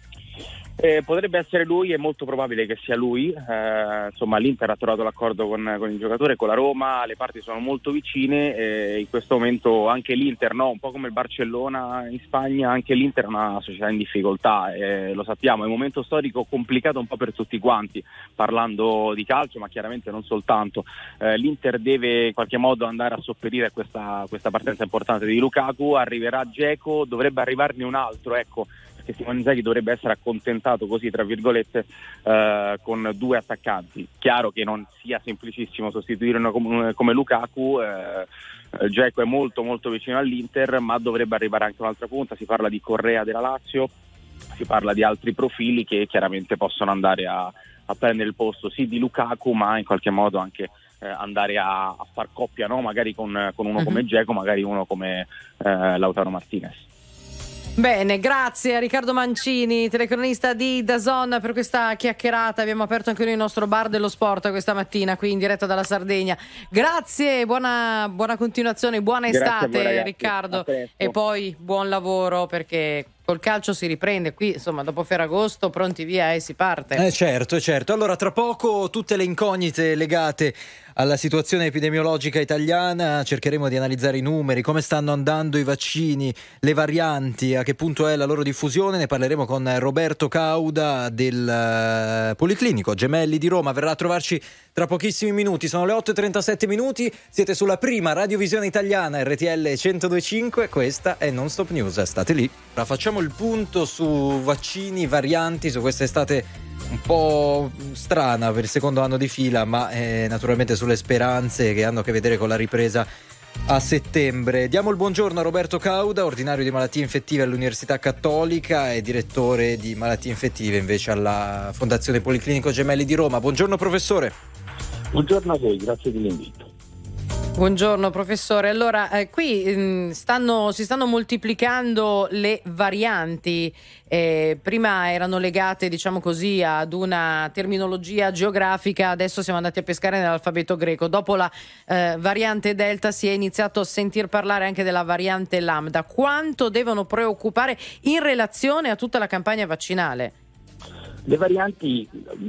Potrebbe essere lui, è molto probabile che sia lui. Insomma, l'Inter ha trovato l'accordo con il giocatore, con la Roma, le parti sono molto vicine, in questo momento anche l'Inter, no? Un po' come il Barcellona in Spagna, anche l'Inter è una società in difficoltà, lo sappiamo, è un momento storico complicato un po' per tutti quanti, parlando di calcio, ma chiaramente non soltanto. L'Inter deve in qualche modo andare a sopperire a questa partenza importante di Lukaku. Arriverà Dzeko, dovrebbe arrivarne un altro, ecco, che Simone Inzaghi dovrebbe essere accontentato così, tra virgolette, con 2 attaccanti. Chiaro che non sia semplicissimo sostituire uno come Lukaku. Dzeko è molto molto vicino all'Inter, ma dovrebbe arrivare anche un'altra punta. Si parla di Correa della Lazio, si parla di altri profili che chiaramente possono andare a prendere il posto sì di Lukaku, ma in qualche modo anche andare a far coppia, no? Magari con uno come Dzeko, magari uno come Lautaro Martinez.
Bene, grazie a Riccardo Mancini, telecronista di DAZN, per questa chiacchierata. Abbiamo aperto anche noi il nostro bar dello sport questa mattina qui in diretta dalla Sardegna. Grazie, buona continuazione, buona estate,
ragazzi,
Riccardo, e poi buon lavoro, perché col calcio si riprende qui, insomma, dopo Ferragosto pronti via e si parte.
Certo. Allora, tra poco tutte le incognite legate alla situazione epidemiologica italiana, cercheremo di analizzare i numeri, come stanno andando i vaccini, le varianti, a che punto è la loro diffusione. Ne parleremo con Roberto Cauda del Policlinico Gemelli di Roma, verrà a trovarci tra pochissimi minuti. Sono le 8:37 minuti, siete sulla prima radiovisione italiana RTL 102.5, questa è Non Stop News, state lì. Ora facciamo il punto su vaccini, varianti, su questa estate un po' strana per il secondo anno di fila, ma naturalmente sulle speranze che hanno a che vedere con la ripresa a settembre. Diamo il buongiorno a Roberto Cauda, ordinario di malattie infettive all'Università Cattolica e direttore di malattie infettive invece alla Fondazione Policlinico Gemelli di Roma. Buongiorno professore.
Buongiorno a voi, grazie dell'invito.
Buongiorno professore. Allora, qui si stanno moltiplicando le varianti. Prima erano legate, diciamo così, ad una terminologia geografica, adesso siamo andati a pescare nell'alfabeto greco. Dopo la variante Delta si è iniziato a sentir parlare anche della variante Lambda. Quanto devono preoccupare in relazione a tutta la campagna vaccinale?
Le varianti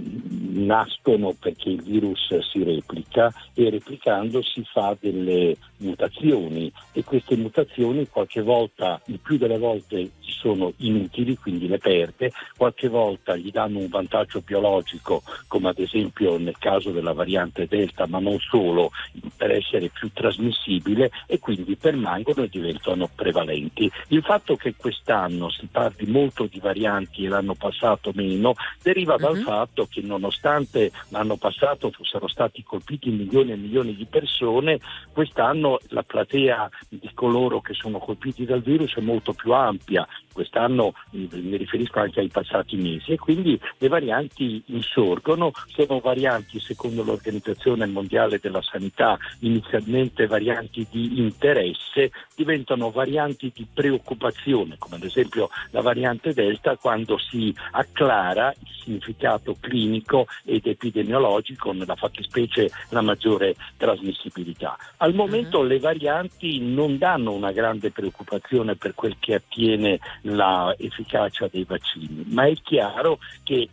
nascono perché il virus si replica e replicando si fa delle mutazioni, e queste mutazioni qualche volta, il più delle volte, sono inutili, quindi le perde, qualche volta gli danno un vantaggio biologico, come ad esempio nel caso della variante Delta, ma non solo, per essere più trasmissibile, e quindi permangono e diventano prevalenti. Il fatto che quest'anno si parli molto di varianti e l'anno passato meno deriva dal fatto che, nonostante l'anno passato fossero stati colpiti milioni e milioni di persone, quest'anno la platea di coloro che sono colpiti dal virus è molto più ampia. Quest'anno mi riferisco anche ai passati mesi, e quindi le varianti insorgono. Sono varianti, secondo l'Organizzazione Mondiale della Sanità, inizialmente varianti di interesse, diventano varianti di preoccupazione, come ad esempio la variante Delta, quando si acclara il significato clinico ed epidemiologico, nella fattispecie la maggiore trasmissibilità. Al momento le varianti non danno una grande preoccupazione per quel che attiene la efficacia dei vaccini, ma è chiaro che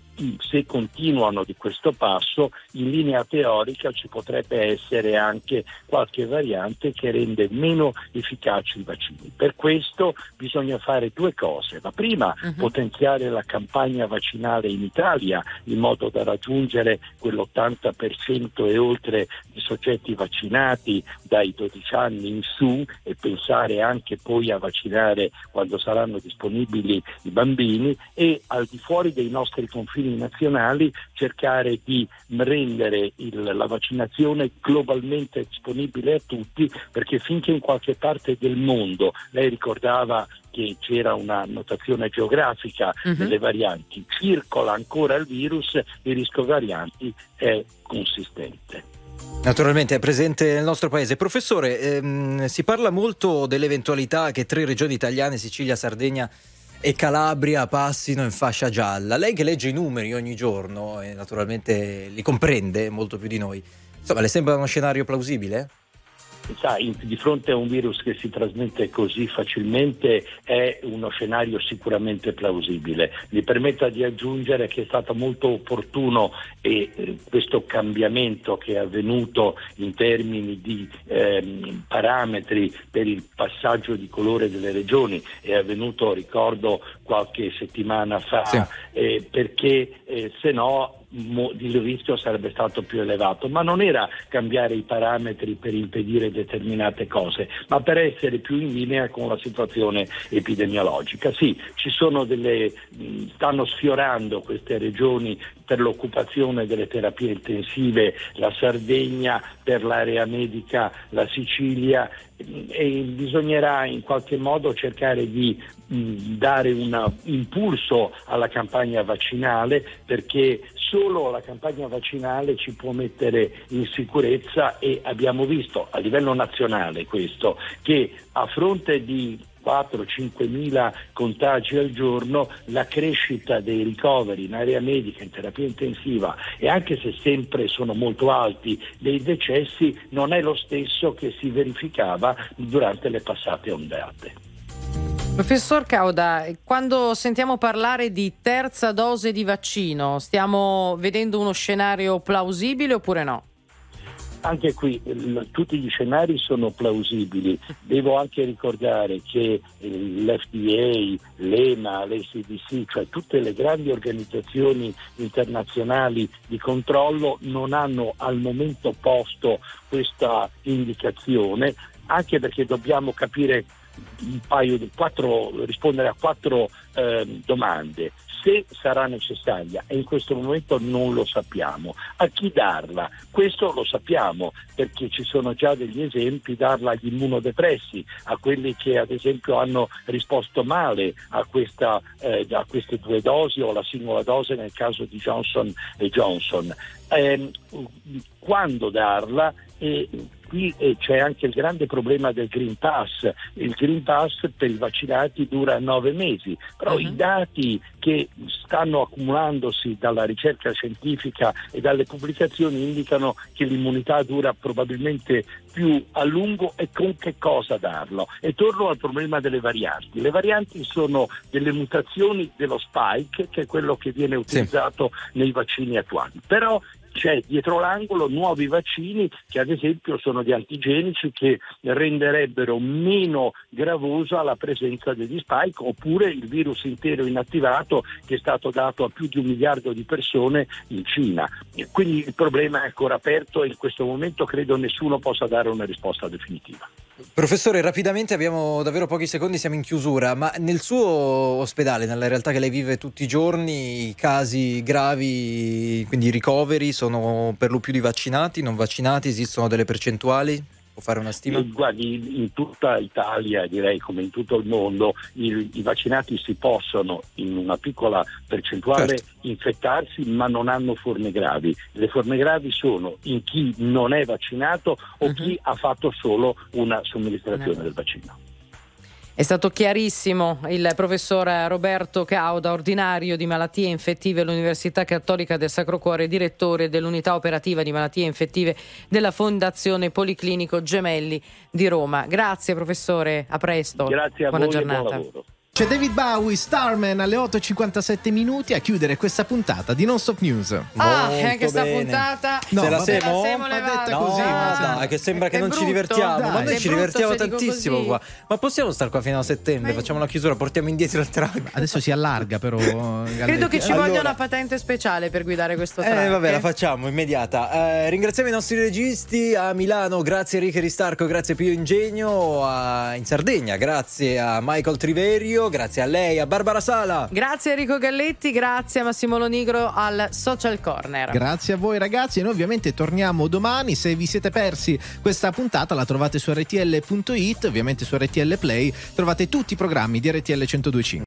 se continuano di questo passo, in linea teorica ci potrebbe essere anche qualche variante che rende meno efficaci i vaccini. Per questo bisogna fare due cose. La prima, potenziare la campagna vaccinale in Italia in modo da raggiungere quell'80% e oltre di soggetti vaccinati dai 12 anni in su, e pensare anche poi a vaccinare quando saranno disponibili i bambini, e al di fuori dei nostri confini nazionali cercare di rendere la vaccinazione globalmente disponibile a tutti, perché finché in qualche parte del mondo, lei ricordava che c'era una notazione geografica delle varianti, circola ancora il virus, il rischio varianti è consistente.
Naturalmente è presente nel nostro paese. Professore, si parla molto dell'eventualità che 3 regioni italiane, Sicilia, Sardegna e Calabria passino in fascia gialla. Lei che legge i numeri ogni giorno e naturalmente li comprende molto più di noi, insomma, le sembra uno scenario plausibile?
Di fronte a un virus che si trasmette così facilmente è uno scenario sicuramente plausibile. Mi permetta di aggiungere che è stato molto opportuno questo cambiamento che è avvenuto in termini di parametri per il passaggio di colore delle regioni, è avvenuto, ricordo, qualche settimana fa, sì. Perché se no il rischio sarebbe stato più elevato, ma non era cambiare i parametri per impedire determinate cose, ma per essere più in linea con la situazione epidemiologica. Sì, stanno sfiorando queste regioni per l'occupazione delle terapie intensive, la Sardegna, per l'area medica la Sicilia, e bisognerà in qualche modo cercare di dare un impulso alla campagna vaccinale, perché solo la campagna vaccinale ci può mettere in sicurezza, e abbiamo visto a livello nazionale questo, che a fronte di 4-5 mila contagi al giorno, la crescita dei ricoveri in area medica, in terapia intensiva, e anche se sempre sono molto alti dei decessi, non è lo stesso che si verificava durante le passate ondate.
Professor Cauda, quando sentiamo parlare di terza dose di vaccino, stiamo vedendo uno scenario plausibile oppure no?
Anche qui tutti gli scenari sono plausibili. Devo anche ricordare che l'FDA, l'EMA, l'ECDC, cioè tutte le grandi organizzazioni internazionali di controllo, non hanno al momento posto questa indicazione, anche perché dobbiamo capire rispondere a 4 domande. Se sarà necessaria, e in questo momento non lo sappiamo. A chi darla? Questo lo sappiamo, perché ci sono già degli esempi: darla agli immunodepressi, a quelli che ad esempio hanno risposto male a queste 2 dosi o la singola dose nel caso di Johnson & Johnson. Quando darla? Qui c'è anche il grande problema del Green Pass. Il Green Pass per i vaccinati dura 9 mesi, però i dati che stanno accumulandosi dalla ricerca scientifica e dalle pubblicazioni indicano che l'immunità dura probabilmente più a lungo. E con che cosa darlo? E torno al problema delle varianti. Le varianti sono delle mutazioni dello spike, che è quello che viene utilizzato nei vaccini attuali, però c'è dietro l'angolo nuovi vaccini che ad esempio sono di antigenici, che renderebbero meno gravosa la presenza degli spike, oppure il virus intero inattivato che è stato dato a più di 1 miliardo di persone in Cina. Quindi il problema è ancora aperto e in questo momento credo nessuno possa dare una risposta definitiva.
Professore, rapidamente, abbiamo davvero pochi secondi, siamo in chiusura, ma nel suo ospedale, nella realtà che lei vive tutti i giorni, i casi gravi, quindi i ricoveri, sono per lo più di vaccinati, non vaccinati? Esistono delle percentuali? Può fare una stima?
Guardi, in tutta Italia, direi come in tutto il mondo, i vaccinati si possono in una piccola percentuale infettarsi, ma non hanno forme gravi. Le forme gravi sono in chi non è vaccinato o chi ha fatto solo una somministrazione del vaccino.
È stato chiarissimo il professor Roberto Cauda, ordinario di malattie infettive all'Università Cattolica del Sacro Cuore, direttore dell'unità operativa di malattie infettive della Fondazione Policlinico Gemelli di Roma. Grazie professore, a presto.
Grazie a
buona
voi
giornata.
E buon lavoro.
C'è David Bowie, Starman, alle 8:57 a chiudere questa puntata di Non Stop News.
Anche sta puntata
se la
siamo
detta
no,
così,
dai, che sembra che non ci divertiamo, ma noi ci divertiamo tantissimo qua. Ma possiamo stare qua fino a settembre? Facciamo la chiusura, portiamo indietro il tram.
Adesso si allarga però.
Credo che ci voglia una patente speciale per guidare questo tram.
Vabbè, la facciamo immediata. Ringraziamo i nostri registi a Milano, grazie Enrico Ristarco, grazie Pio Ingegno, in Sardegna grazie a Michael Triverio, grazie a lei, a Barbara Sala,
grazie a Enrico Galletti, grazie a Massimo Lonigro al Social Corner.
Grazie a voi ragazzi, e noi ovviamente torniamo domani. Se vi siete persi questa puntata la trovate su rtl.it, ovviamente su RTL Play trovate tutti i programmi di RTL 102.5.